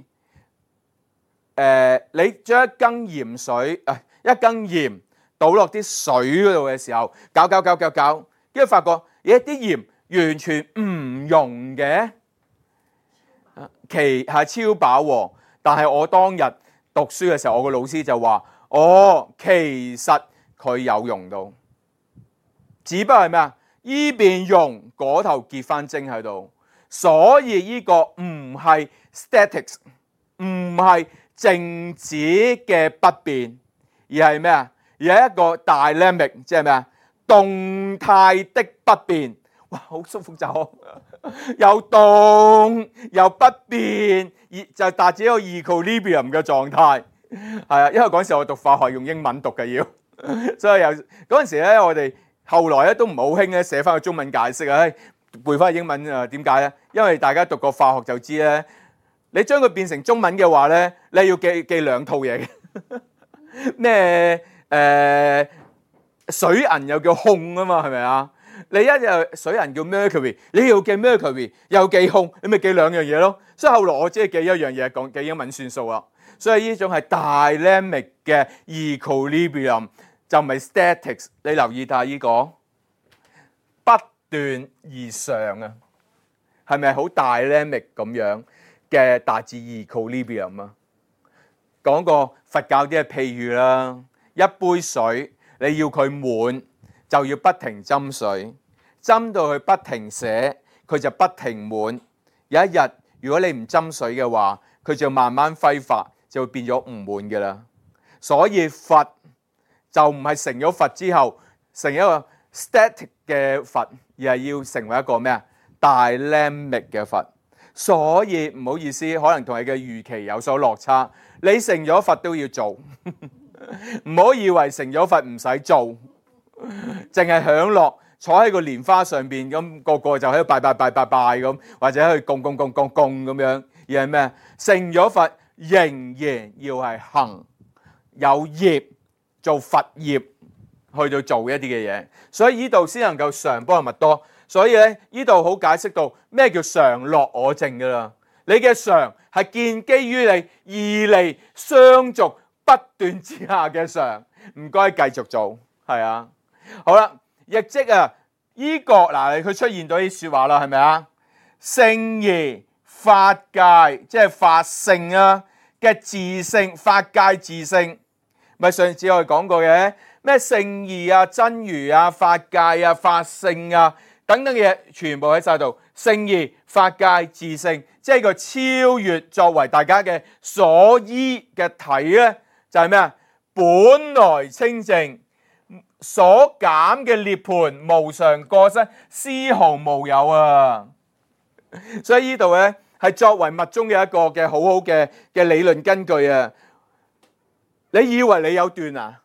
你將一羹鹽水，一羹鹽倒落啲水嗰度嘅時候，攪，跟住發覺，啲鹽完全唔溶嘅，其係超飽和。但係我當日讀書嘅時候，我個老師就話：其實佢有溶到，只不過係咩啊？依邊溶，嗰頭結翻晶喺度，所以呢個唔係 statics， 唔係靜止嘅不變，而係咩啊？而係一個 dynamic， 即係咩啊？動態的不變。哇，好複雜，又動又不變，就達至一個 equilibrium 嘅狀態。係啊，因為嗰陣時我讀化學用英文讀嘅要，所以嗰陣時咧，我哋後來咧都唔係好興咧寫翻個中文解釋啊，背翻個英文啊？點解咧？因為大家讀過化學就知咧。你將佢變成中文嘅話咧，你要記兩套嘢嘅。咩水銀又叫汞啊嘛，係咪啊？你一日水銀叫 mercury， 你要記 mercury 又記汞，你咪記兩樣嘢咯。所以後來我只係記一樣嘢，講記英文算數啦。所以呢種係 dynamic 嘅 equilibrium， 就唔係 statics。你留意下呢個不斷而上啊，係咪好 dynamic 咁樣？嘅達至 equilibrium 啊，講個佛教啲嘅譬喻啦，一杯水你要佢滿，就要不停斟水，斟到佢不停瀉，佢就不停滿。有一日如果你唔斟水嘅話，佢就慢慢揮發，就會變咗唔滿嘅啦。所以佛就唔係成咗佛之後成一個 static 嘅佛，而係要成為一個咩啊？ dynamic 嘅佛。所以唔好意思，可能同你嘅預期有所落差。你成咗佛都要做， 唔好以為成咗佛唔使做，淨係享樂，坐喺個蓮花上邊咁，個個就喺度拜咁，或者去供咁樣，而係咩？成咗佛仍然要係行有業，做佛業去到做一啲嘅嘢，所以呢度先能夠常波羅蜜多。所以咧，呢度好解釋到咩叫常樂我淨噶啦。你嘅常係建基於你義利相續不斷之下嘅常，唔該繼續做，係啊。好啦，亦即啊，呢個嗱，佢出現到啲說話啦，係咪啊？聖儀法界，即係法性啊嘅自性，法界自性，咪上次我哋講過嘅咩聖儀啊、真如啊、法界啊、法性啊等等嘅嘢，全部喺晒度。聖儀、法界、自性，即係個超越作為大家嘅所依嘅體咧，就係咩啊？本來清淨，所減嘅涅槃無常過失，絲毫無有啊！所以呢度咧係作為密宗嘅一個嘅好好嘅理論根據啊！你以為你有斷啊？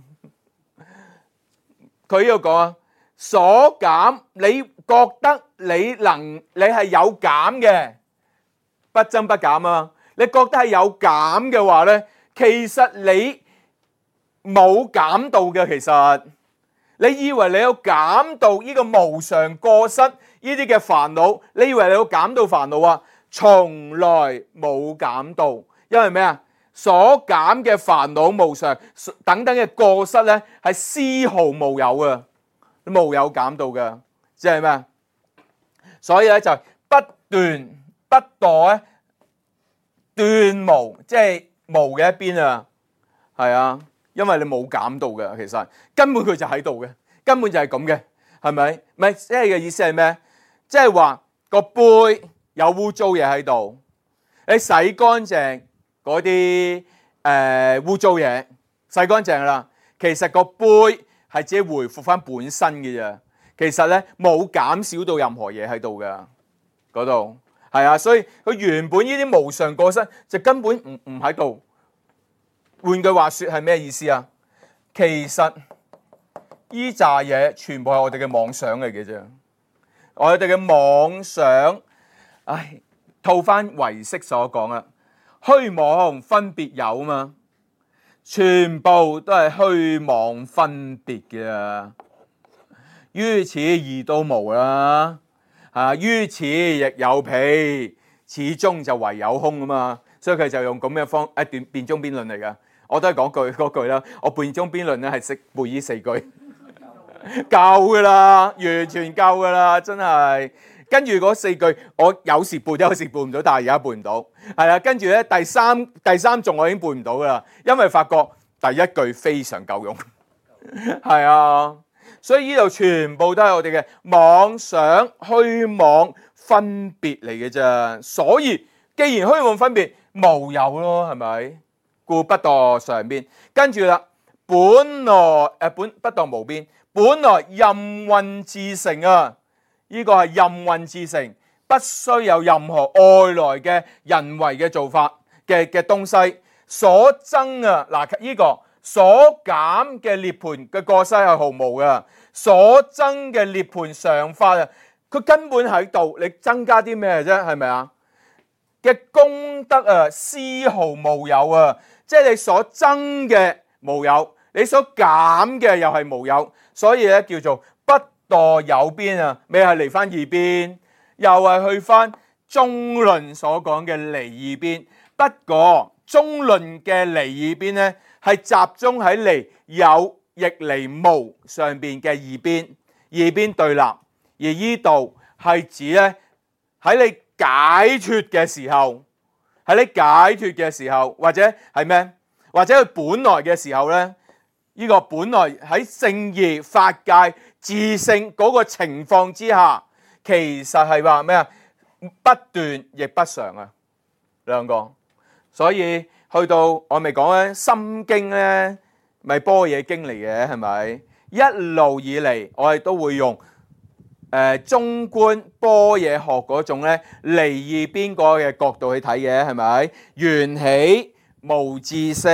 佢呢度講啊，所減，你覺得你係有減嘅，不增不減啊！你覺得係有減嘅話咧，其實你冇減到嘅。其實你以為你有減到呢個無常過失呢啲嘅煩惱，你以為你有減到煩惱啊？從來冇減到，因為咩啊？所減嘅煩惱無常等等嘅過失咧，係絲毫無有啊，無有減到嘅，即係咩？所以咧就不斷不墮咧，斷無，即係無嘅一邊啊，係啊，因為你冇減到嘅，其實根本佢就喺度嘅，根本就係咁嘅，係咪？咪即係嘅意思係咩？即係話個杯有污糟嘢喺度，你洗乾淨嗰啲污糟嘢，洗乾淨啦，其實個杯係只係回復翻本身嘅啫，其實咧冇減少到任何嘢喺度嘅嗰度，係啊，所以佢原本呢啲無常過失就根本唔喺度。換句話說係咩意思啊？其實呢扎嘢全部係我哋嘅妄想嚟嘅啫，我哋嘅妄想，唉，套翻唯識所講啦，虛妄分別有嘛，全部都係虛妄分別嘅，於此義都無啦，於此亦有彼，始終就唯有空啊嘛，所以佢就用咁嘅一段辯中辯論嚟噶。我都係講嗰句啦，我辯中辯論咧係識背呢4句，夠噶啦，完全夠噶啦，真係。跟住嗰4句，我有時背有時背唔到，但係而家背唔到。係啦，跟住咧第三頌我已經背唔到噶啦，因為發覺第一句非常夠用。係啊，所以呢度全部都係我哋嘅妄想虛妄分別嚟嘅啫。所以既然虛妄分別無有咯，係咪？故不墮常邊，跟住啦，本來不墮無邊，本來任運自成啊！呢個係任運自成，不需有任何外來嘅人為嘅做法嘅東西所增啊！嗱，呢個所減嘅涅槃嘅過失係毫無嘅，所增嘅涅槃常法啊，佢根本喺度，你增加啲咩啫？係咪啊？嘅功德啊，絲毫無有啊！即係你所增嘅無有，你所減嘅又係無有，所以咧叫做不墮有邊啊！咪係嚟翻二邊，又係去翻中論所講嘅離二邊。不過中論嘅離二邊咧，係集中喺離有亦離無上邊嘅二邊，二邊對立。而呢度係指咧喺你解脱嘅時候。喺你解脱嘅時候，或者係咩？或者佢本來嘅時候咧，呢個本來喺聖義法界自性嗰個情況之下，其實係話咩啊？不斷亦不常啊，兩個。所以去到我咪講咧，《心經》咧咪般若經嚟嘅，係咪？一路以嚟我哋都會用中觀般若學嗰種咧離二邊個嘅角度去睇嘅，係咪？緣起無自性，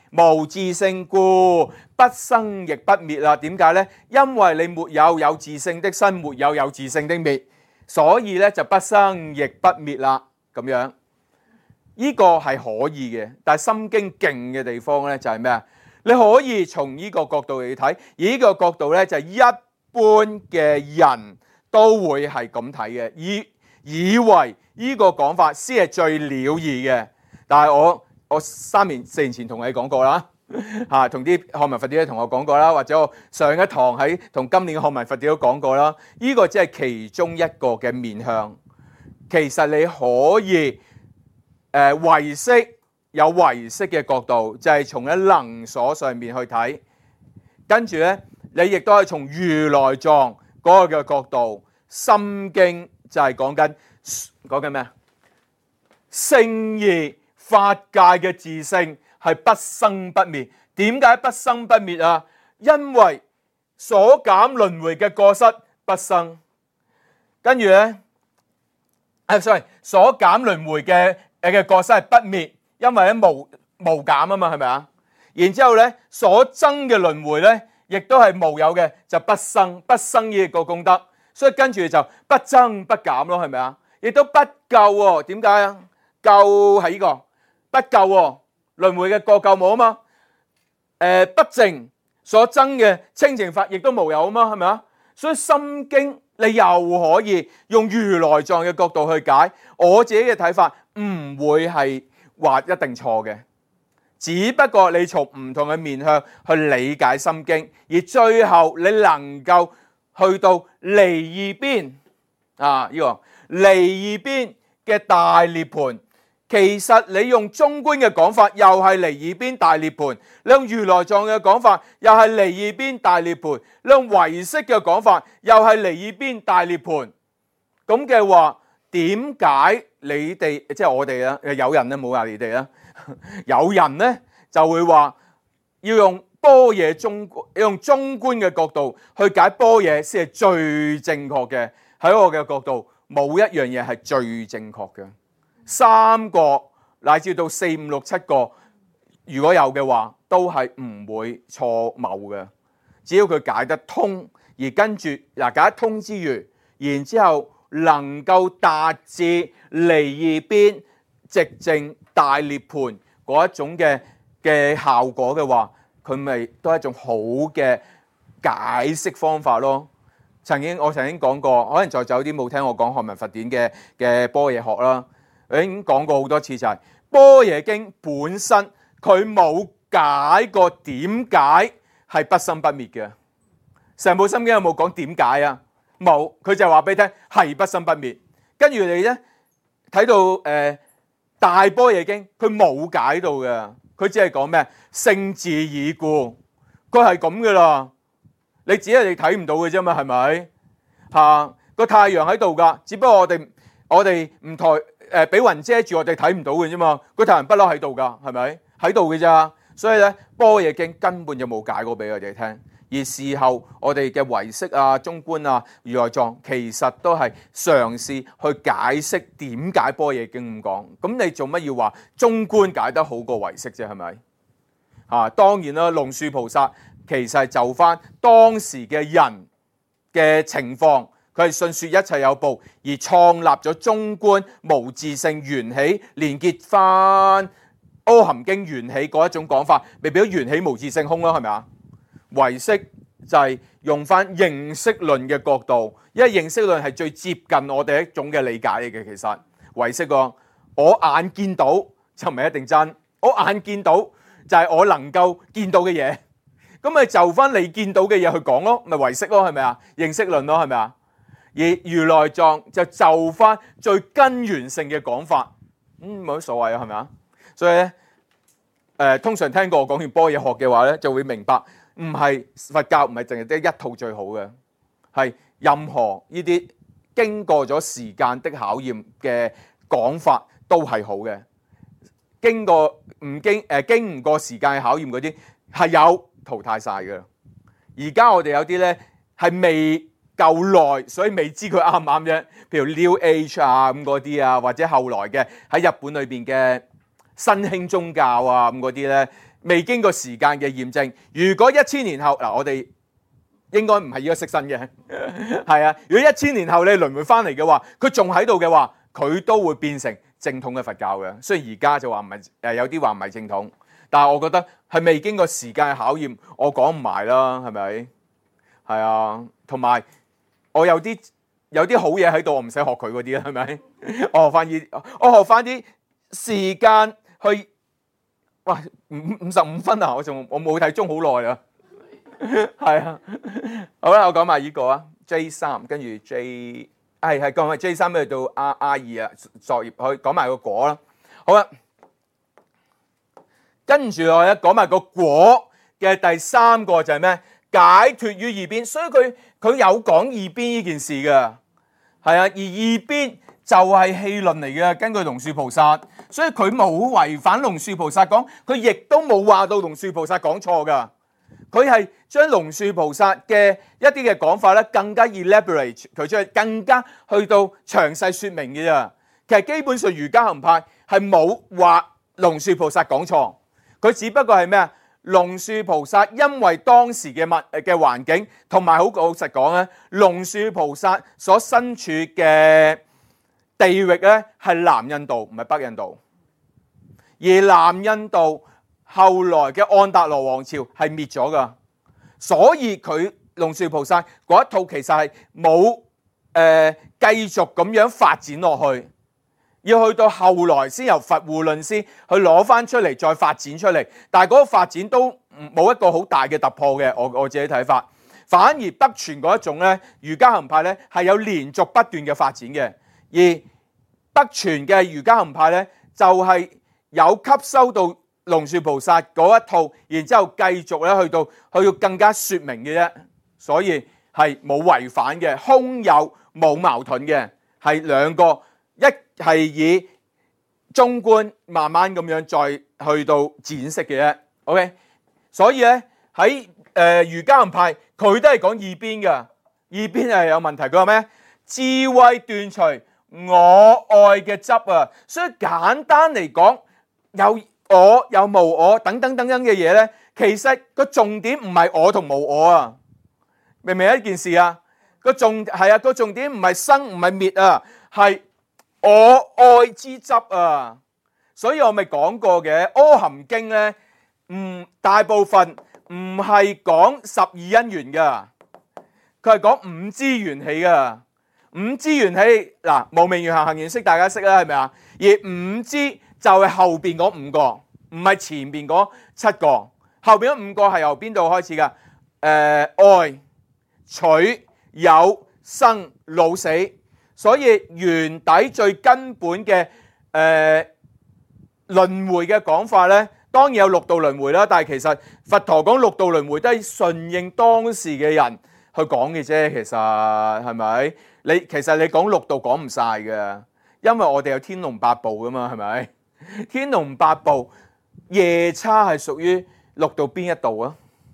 無自性故，不生亦不滅啦。點解呢？因為你沒有有自性的生，沒有有自性的滅，所以咧就不生亦不滅啦。咁樣呢個係可以嘅，但係《心經》勁嘅地方咧就係咩啊？你可以從呢個角度嚟睇，而呢個角度咧就係一般嘅人都會係咁睇嘅，以為呢個講法先係最了義嘅。但係我3年4年前同你講過啦，同啲漢文佛弟同我講過啦，或者我上一堂喺同今年嘅漢文佛弟都講過啦。呢個只係其中一個嘅面向。其實你可以唯識有唯識嘅角度，就係從喺能所上面去睇，跟住咧你亦都係從如來藏嗰個嘅角度，心經就係講緊咩啊？聖義法界嘅自性係不生不滅。點解不生不滅啊？因為所減輪迴嘅過失不生，跟住咧所減輪迴嘅過失係不滅，因為咧無減啊嘛，係咪啊？然之後咧所增嘅輪迴咧，亦都係無有嘅，就不生，不生呢個功德，所以跟住就不增不減咯，係咪啊？亦都不救喎，點解啊？救係呢個不救喎，輪迴嘅過救冇啊嘛。不淨所增嘅清淨法亦都無有啊嘛，係咪啊？所以心經你又可以用如來藏嘅角度去解，我自己嘅睇法唔會係話一定錯嘅，只不過你從唔同嘅面向去理解心經，而最後你能夠去到離二邊呢個離二邊嘅大涅槃。其實你用中觀嘅講法又係離二邊大涅槃，你用如來藏嘅講法又係離二邊大涅槃，你用唯識嘅講法又係離二邊大涅槃。咁嘅話，點解你哋即係我哋啦？有人咧冇話你哋啦，有人咧就會話要用般若用中觀嘅角度去解般若先係最正確嘅。喺我嘅角度，冇一樣嘢係最正確嘅。3個乃至到4、5、6、7個，如果有嘅話，都係唔會錯謬嘅。只要佢解得通，而跟住解得通之餘，然之後能夠達至離二邊寂靜大涅槃嗰一種嘅效果嘅話，佢咪都係一種好嘅解釋方法咯。我曾經講過，可能在座有啲冇聽我講漢文佛典嘅般若學啦。我已經講過好多次，就係般若經本身佢冇解過點解係不生不滅嘅。成部心經有冇講點解啊？冇，佢就話俾你聽係不生不滅。跟住你咧睇到大般若經，佢冇解到嘅，佢只係講咩？性自已故，佢係咁噶啦。你只係你睇唔到嘅啫嘛，係咪？個太陽喺度噶，只不過我哋唔俾雲遮住，我哋睇唔到嘅啫嘛。個太陽不嬲喺度噶，係咪？喺度嘅咋。所以咧，般若經根本就冇解過俾我哋聽。而事後我哋嘅唯識啊、中觀啊、如來藏，其實都係嘗試去解釋點解般若經咁講。咁你做乜要話中觀解得好過唯識啫？係咪？當然啦，龍樹菩薩其實係就翻當時嘅人嘅情況。佢係信說一切有部，而創立咗中觀無自性緣起，連結翻《阿含經》緣起嗰一種講法，咪變咗緣起無自性空咯？係咪啊？唯識就係用翻認識論嘅角度，因為認識論係最接近我哋一種嘅理解嚟嘅。其實唯識講我眼見到就唔係一定真，我眼見到就係我能夠見到嘅嘢，咁咪就翻你見到嘅嘢去講咯，咪唯識咯，係咪啊？認識論咯，係咪啊？而如來藏就翻最根源性嘅講法，冇乜所謂啊，係咪啊？所以咧，通常聽過我講完般若學嘅話咧，就會明白，唔係佛教唔係淨係得一套最好嘅，係任何呢啲經過咗時間的考驗嘅講法都係好嘅。經唔過時間嘅考驗嗰啲係有淘汰晒嘅。而家我哋有啲咧係未夠耐，所以未知佢啱唔啱啫。譬如 New Age 啊咁嗰啲啊，或者後來嘅喺日本裏邊嘅新興宗教啊咁嗰啲咧， 未經過時間嘅驗證。如果1000年後嗱，我哋應該唔係依個色身嘅，係啊。如果1000年後你輪迴翻嚟嘅話，佢仲喺度嘅話，佢都會變成正統嘅佛教嘅。雖然而家就話唔係，有啲話唔係正統，但係我覺得係未經過時間嘅考驗，我講唔埋啦，係咪？係啊，同埋我有啲好嘢喺度，我唔使學佢嗰啲啦，係咪？我學翻啲時間去，哇，55分啊！我冇睇鐘好耐啦，係啊。好啦，我講埋呢個啊 ，J3 跟住 J 係講埋 J3 去到 R2啊，作業去講埋個果啦。好啦，跟住我咧講埋個果嘅第3個就係咩？解脫於二邊，所以佢有講二邊呢件事嘅，係啊。而二邊就係氣論嚟嘅，根據龍樹菩薩，所以佢冇違反龍樹菩薩講，佢亦都冇話到龍樹菩薩講錯噶。佢係將龍樹菩薩嘅一啲嘅講法咧，更加 elaborate 佢出去，更加去到詳細說明嘅啫。其實基本上瑜伽行派係冇話龍樹菩薩講錯，佢只不過係咩啊？龍樹菩薩因為當時嘅環境，同埋好老實講咧，龍樹菩薩所身處嘅地域咧係南印度，唔係北印度。而南印度後來嘅安達羅王朝係滅咗噶，所以佢龍樹菩薩嗰一套其實係冇繼續咁樣發展落去。要去到後來先由佛護論師去攞翻出嚟再發展出嚟，但係嗰個發展都冇一個好大嘅突破嘅。我自己睇法，反而北傳嗰一種咧瑜伽行派咧係有連續不斷嘅發展嘅，而北傳嘅瑜伽行派咧就係有吸收到龍樹菩薩嗰一套，然之後繼續咧去到更加說明嘅啫，所以係冇違反嘅，空有冇矛盾嘅，係兩個。一係以中觀慢慢咁樣再去到展釋嘅啫 ，OK。所以咧喺瑜伽行派佢都係講二邊嘅，二邊係有問題。佢話咩？智慧斷除我愛嘅執啊！所以簡單嚟講，有我有無我等等等等嘅嘢咧，其實個重點唔係我同無我啊，明唔明一件事啊？個重點唔係生唔係滅啊，係我愛之執啊，所以我咪講過嘅《阿含經》咧，大部分唔係講12因緣噶，佢係講5支緣起噶。5支緣起嗱，無明緣行行緣識大家識啦，係咪啊？而5支就係後邊嗰5個，唔係前邊嗰7個。後邊嗰5個係由邊度開始噶？愛、取、有、生、老、死。所以原底最根本嘅輪迴嘅講法咧，當然有六道輪迴啦。但係其實佛陀講六道輪迴都係順應當時嘅人去講嘅啫。其實係咪？其實你講六道講唔晒嘅，因為我哋有天龍八部噶嘛，係咪？天龍八部夜叉係屬於六道邊一道啊？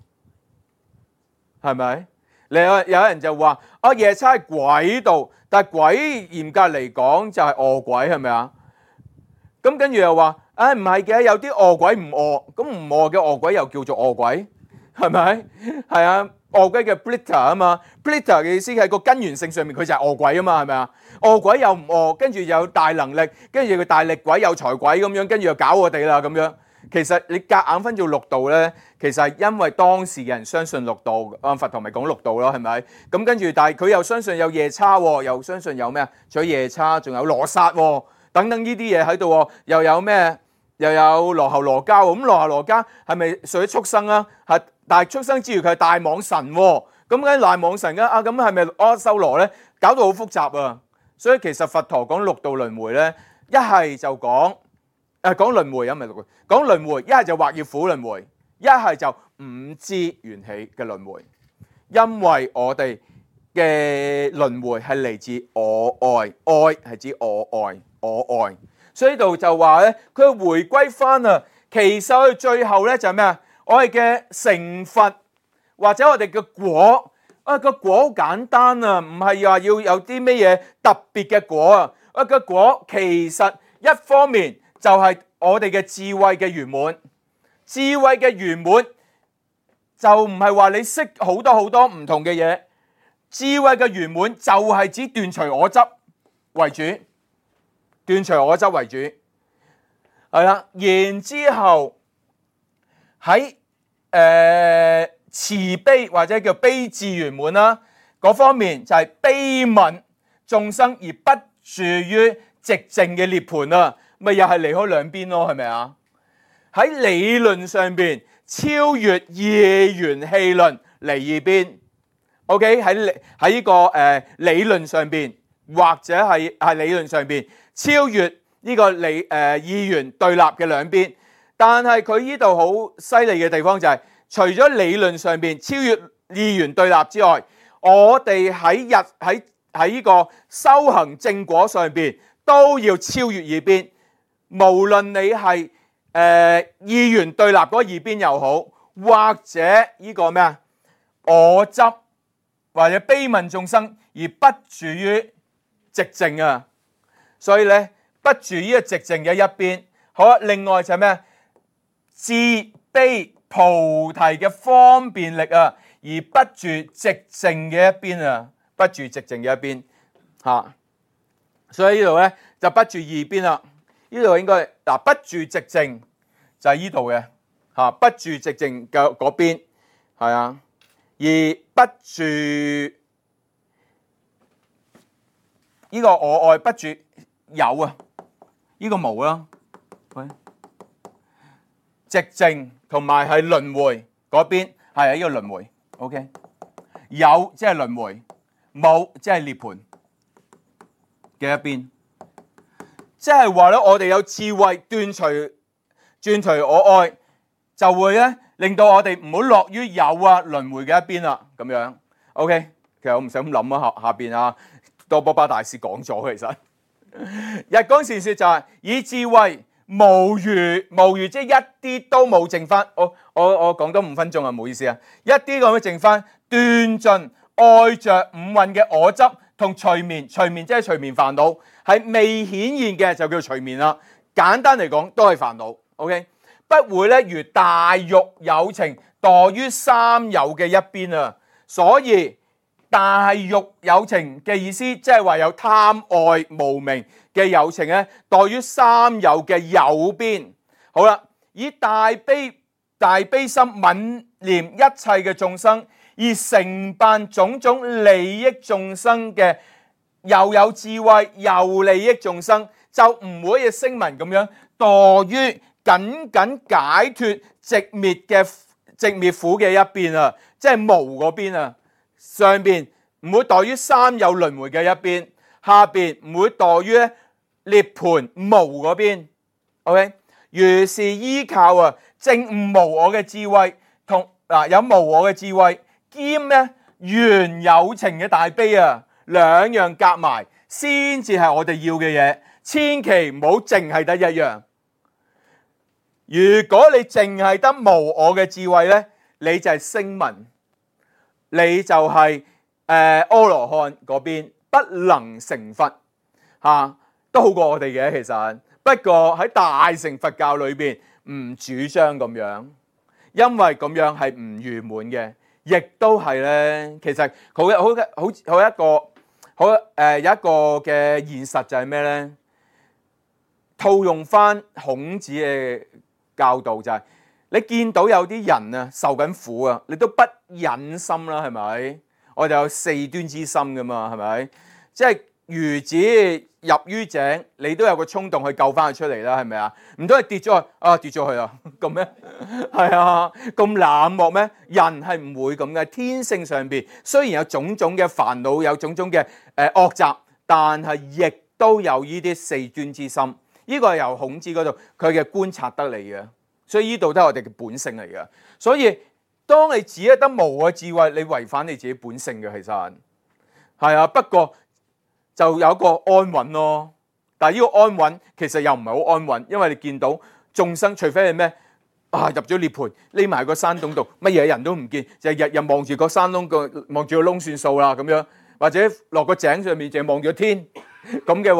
係咪？有人就話夜叉係鬼道。但係鬼嚴格嚟講就係餓鬼，係咪啊？咁跟住又話，唔係嘅，有啲餓鬼唔餓，咁唔餓嘅餓鬼又叫做餓鬼，係咪？係啊，餓鬼嘅 Blitter 啊嘛 ，Blitter 嘅意思係個根源性上面佢就係餓鬼啊嘛，係咪啊？餓鬼又唔餓，跟住有大能力，跟住佢大力鬼有財鬼咁樣，跟住又搞我哋啦咁樣。其實你夾硬分做六道咧，其實係因為當時嘅人相信六道，佛陀咪講六道咯，係咪？咁跟住，但係佢又相信有夜叉，又相信有咩啊？除咗夜叉，仲有羅剎等等呢啲嘢喺度，又有咩？又有羅睺羅伽。咁羅睺羅伽係咪屬於畜生啊？係，但係畜生之餘佢係大網神，咁梗係大網神啊？咁係咪阿修羅咧？搞到好複雜啊！所以其實佛陀講六道輪迴咧，一係就講輪迴，唔係六道，講輪迴，一係就惑業苦輪迴，一係就5支緣起嘅輪迴。因為我哋嘅輪迴係嚟自我愛，愛係指我愛，我愛。所以呢度就話咧，佢回歸翻啊，其實佢最後咧就係咩啊？我哋嘅成佛或者我哋嘅果個果好簡單啊，唔係話要有啲咩嘢特別嘅果啊。個果其實一方面就係我哋嘅智慧嘅圓滿， 智慧嘅圓滿就唔係話你識好多唔同嘅嘢，智慧嘅圓滿就係指斷除我執為主，斷除我執為主，係啦。然之後喺慈悲或者叫悲智圓滿啦，嗰方面就係悲憫眾生而不住於寂靜嘅涅槃啊，咪又係離開兩邊咯，係咪啊？喺理論上邊超越二元氣論離二邊 ，OK？ 喺呢個理論上邊，或者係理論上邊超越呢個二元對立嘅兩邊，但係佢呢度好犀利嘅地方就係，除咗理論上邊超越二元對立之外，我哋喺呢個修行正果上邊都要超越二邊，無論你係二元對立嗰二邊又好，或者呢個咩啊我執或者悲憫眾生而不住於寂靜啊，所以咧不住於寂靜嘅一邊。好啦，另外就係咩？自悲菩提嘅方便力啊，而不住寂靜嘅一邊啊，不住寂靜嘅一邊嚇。所以呢度咧就不住二邊啦。呢度應該嗱不住寂靜就係呢度嘅嚇，不住寂靜嘅嗰邊係啊，而不住呢個我愛不住有啊，呢個無啦。寂靜同埋係輪迴嗰邊係呢個輪迴 ，OK？ 有即係輪迴，冇即係涅槃嘅一邊，即係話咧，我哋有智慧斷除我愛，就會咧令到我哋唔好落於有啊輪迴嘅一邊啦，咁樣 OK？ 其實我唔使咁諗啊，下邊啊多波巴大師講咗，其實日光善說就係以智慧。無餘，即係一啲都冇剩翻。我講多5分鐘啊，唔好意思啊，一啲咁樣剩翻，斷盡愛着五蘊嘅我執同隨眠即係隨眠煩惱，係未顯現嘅就叫隨眠啦。簡單嚟講，都係煩惱。OK， 不會咧如大欲有情墮於三有嘅一邊啊。所以大欲有情嘅意思，即係話有貪愛無明嘅有情咧，墮於三有嘅右邊。好啦，以大悲心憫念一切嘅眾生，而承辦種種利益眾生嘅，又有智慧又利益眾生，就唔會嘅聲聞咁樣墮於僅解脫寂滅苦嘅一邊啊，即係無嗰邊啊。上邊唔會墮於三有輪迴嘅一邊，下邊唔會墮於涅槃無嗰邊。OK， 如是依靠證悟無我嘅智慧，同有無我嘅智慧兼咧緣有情嘅大悲啊，兩樣夾埋先至係我哋要嘅嘢。千祈唔好淨係得一樣。如果你淨係得無我嘅智慧咧，你就係聲聞。你就係阿羅漢嗰邊不能成佛都好過我哋嘅其實，不過喺大乘佛教裏邊唔主張咁樣，因為咁樣係唔圓滿嘅，亦都係咧。其實有一個嘅現實就係咩咧？套用翻孔子嘅教導就係。你見到有啲人啊受緊苦啊，你都不忍心啦，係咪？我哋有四端之心噶嘛，係咪？即係孺子入於井，你都有個衝動去救翻佢出嚟啦，係咪啊？唔通係跌咗去啊？跌咗去啊？咁咩？係啊？咁冷漠咩？人係唔會咁嘅，天性上邊雖然有種種嘅煩惱，有種種嘅惡習，但係亦都有呢啲四端之心。呢個係由孔子嗰度佢嘅觀察得嚟嘅。所以呢度都係我哋嘅本性嚟嘅，所以當你只係得無我智慧，你違反你自己本性嘅，其實係啊。不過就有一個安穩咯，但係呢個安穩其實又唔係好安穩，因為你見到眾生，除非係咩入咗涅槃，匿埋個山洞度，乜嘢人都唔見，就日日望住個山窿望住個窿算數啦咁樣，或者落個井上面淨係望住個天咁嘅話，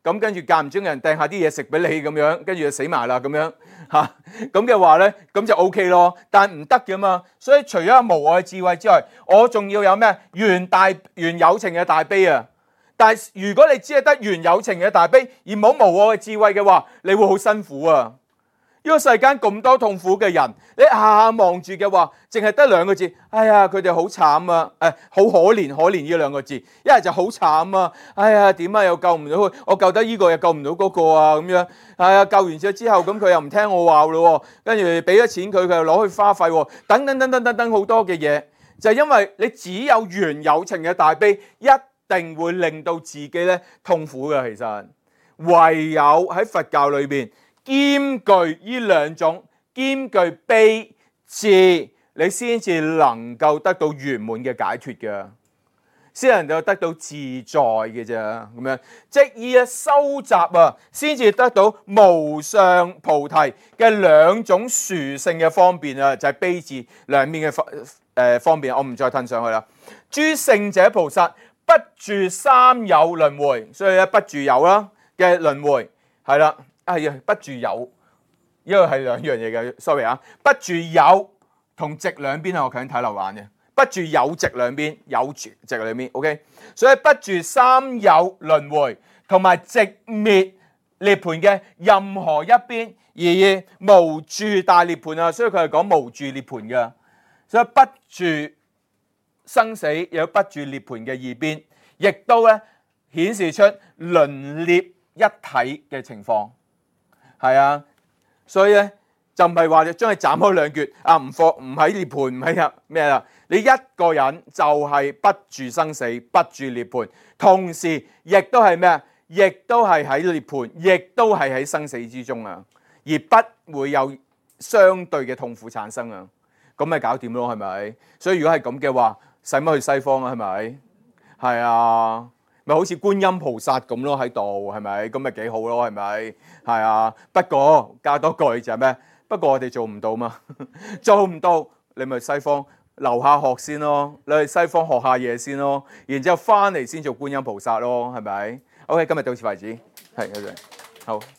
咁跟住間唔中有人掟下啲嘢食俾你咁樣，跟住就死埋啦咁樣嚇，咁嘅話咧，咁就 OK 咯。但係唔得嘅嘛，所以除咗有無我嘅智慧之外，我仲要有咩？原有情嘅大悲啊！但係如果你只係得原有情嘅大悲，而冇無我嘅智慧嘅話，你會好辛苦啊！呢個世間咁多痛苦嘅人，你下下望住嘅話，淨係得兩個字，哎呀，佢哋好慘啊！好可憐，可憐呢兩個字，一係就好慘啊！哎呀，點啊，又救唔到佢，我救得呢個又救唔到嗰個啊，咁樣，係啊，救完咗之後，咁佢又唔聽我話咯，跟住俾咗錢佢，佢又攞去花費，等等好多嘅嘢，就係因為你只有原有情嘅大悲，一定會令到自己咧痛苦嘅。其實唯有喺佛教裏邊，兼具呢兩種，兼具悲智，你先至能夠得到圓滿嘅解脫嘅，先能夠得到自在嘅啫。咁樣即以收集啊，先至得到無上菩提嘅兩種殊勝嘅方便啊，就係悲智兩面嘅方便。我唔再褪上去啦。諸聖者菩薩不住三有輪迴，所以咧不住有啦嘅輪迴係啦。不住有，因為係兩樣嘢嘅 ，sorry 啊，不住有同寂兩邊我強睇漏眼嘅，不住有寂兩邊，有住寂兩邊 ，OK， 所以不住三有輪迴同埋寂滅涅槃嘅任何一邊，而無住大涅槃啊，所以佢係講無住涅槃嘅，所以不住生死有不住涅槃嘅二邊，亦都咧顯示出輪涅一體嘅情況。係啊，所以咧就唔係話你將佢斬開兩橛啊，唔喺涅槃，唔喺咩啦？你一個人就係不住生死，不住涅槃，同時亦都係咩啊？亦都係喺涅槃，亦都係喺生死之中啊，而不會有相對嘅痛苦產生啊，咁咪搞掂咯，係咪？所以如果係咁嘅話，使乜去西方啊？係咪？係啊。咪好似觀音菩薩咁咯，喺度係咪？咁咪幾好咯，係咪？係啊。不過加多句就係咩？不過我哋做唔到嘛，做唔到你咪西方留下學先咯，你去西方學下嘢先咯，然之後翻嚟先做觀音菩薩咯，係咪？OK， 今日到此為止，係，好。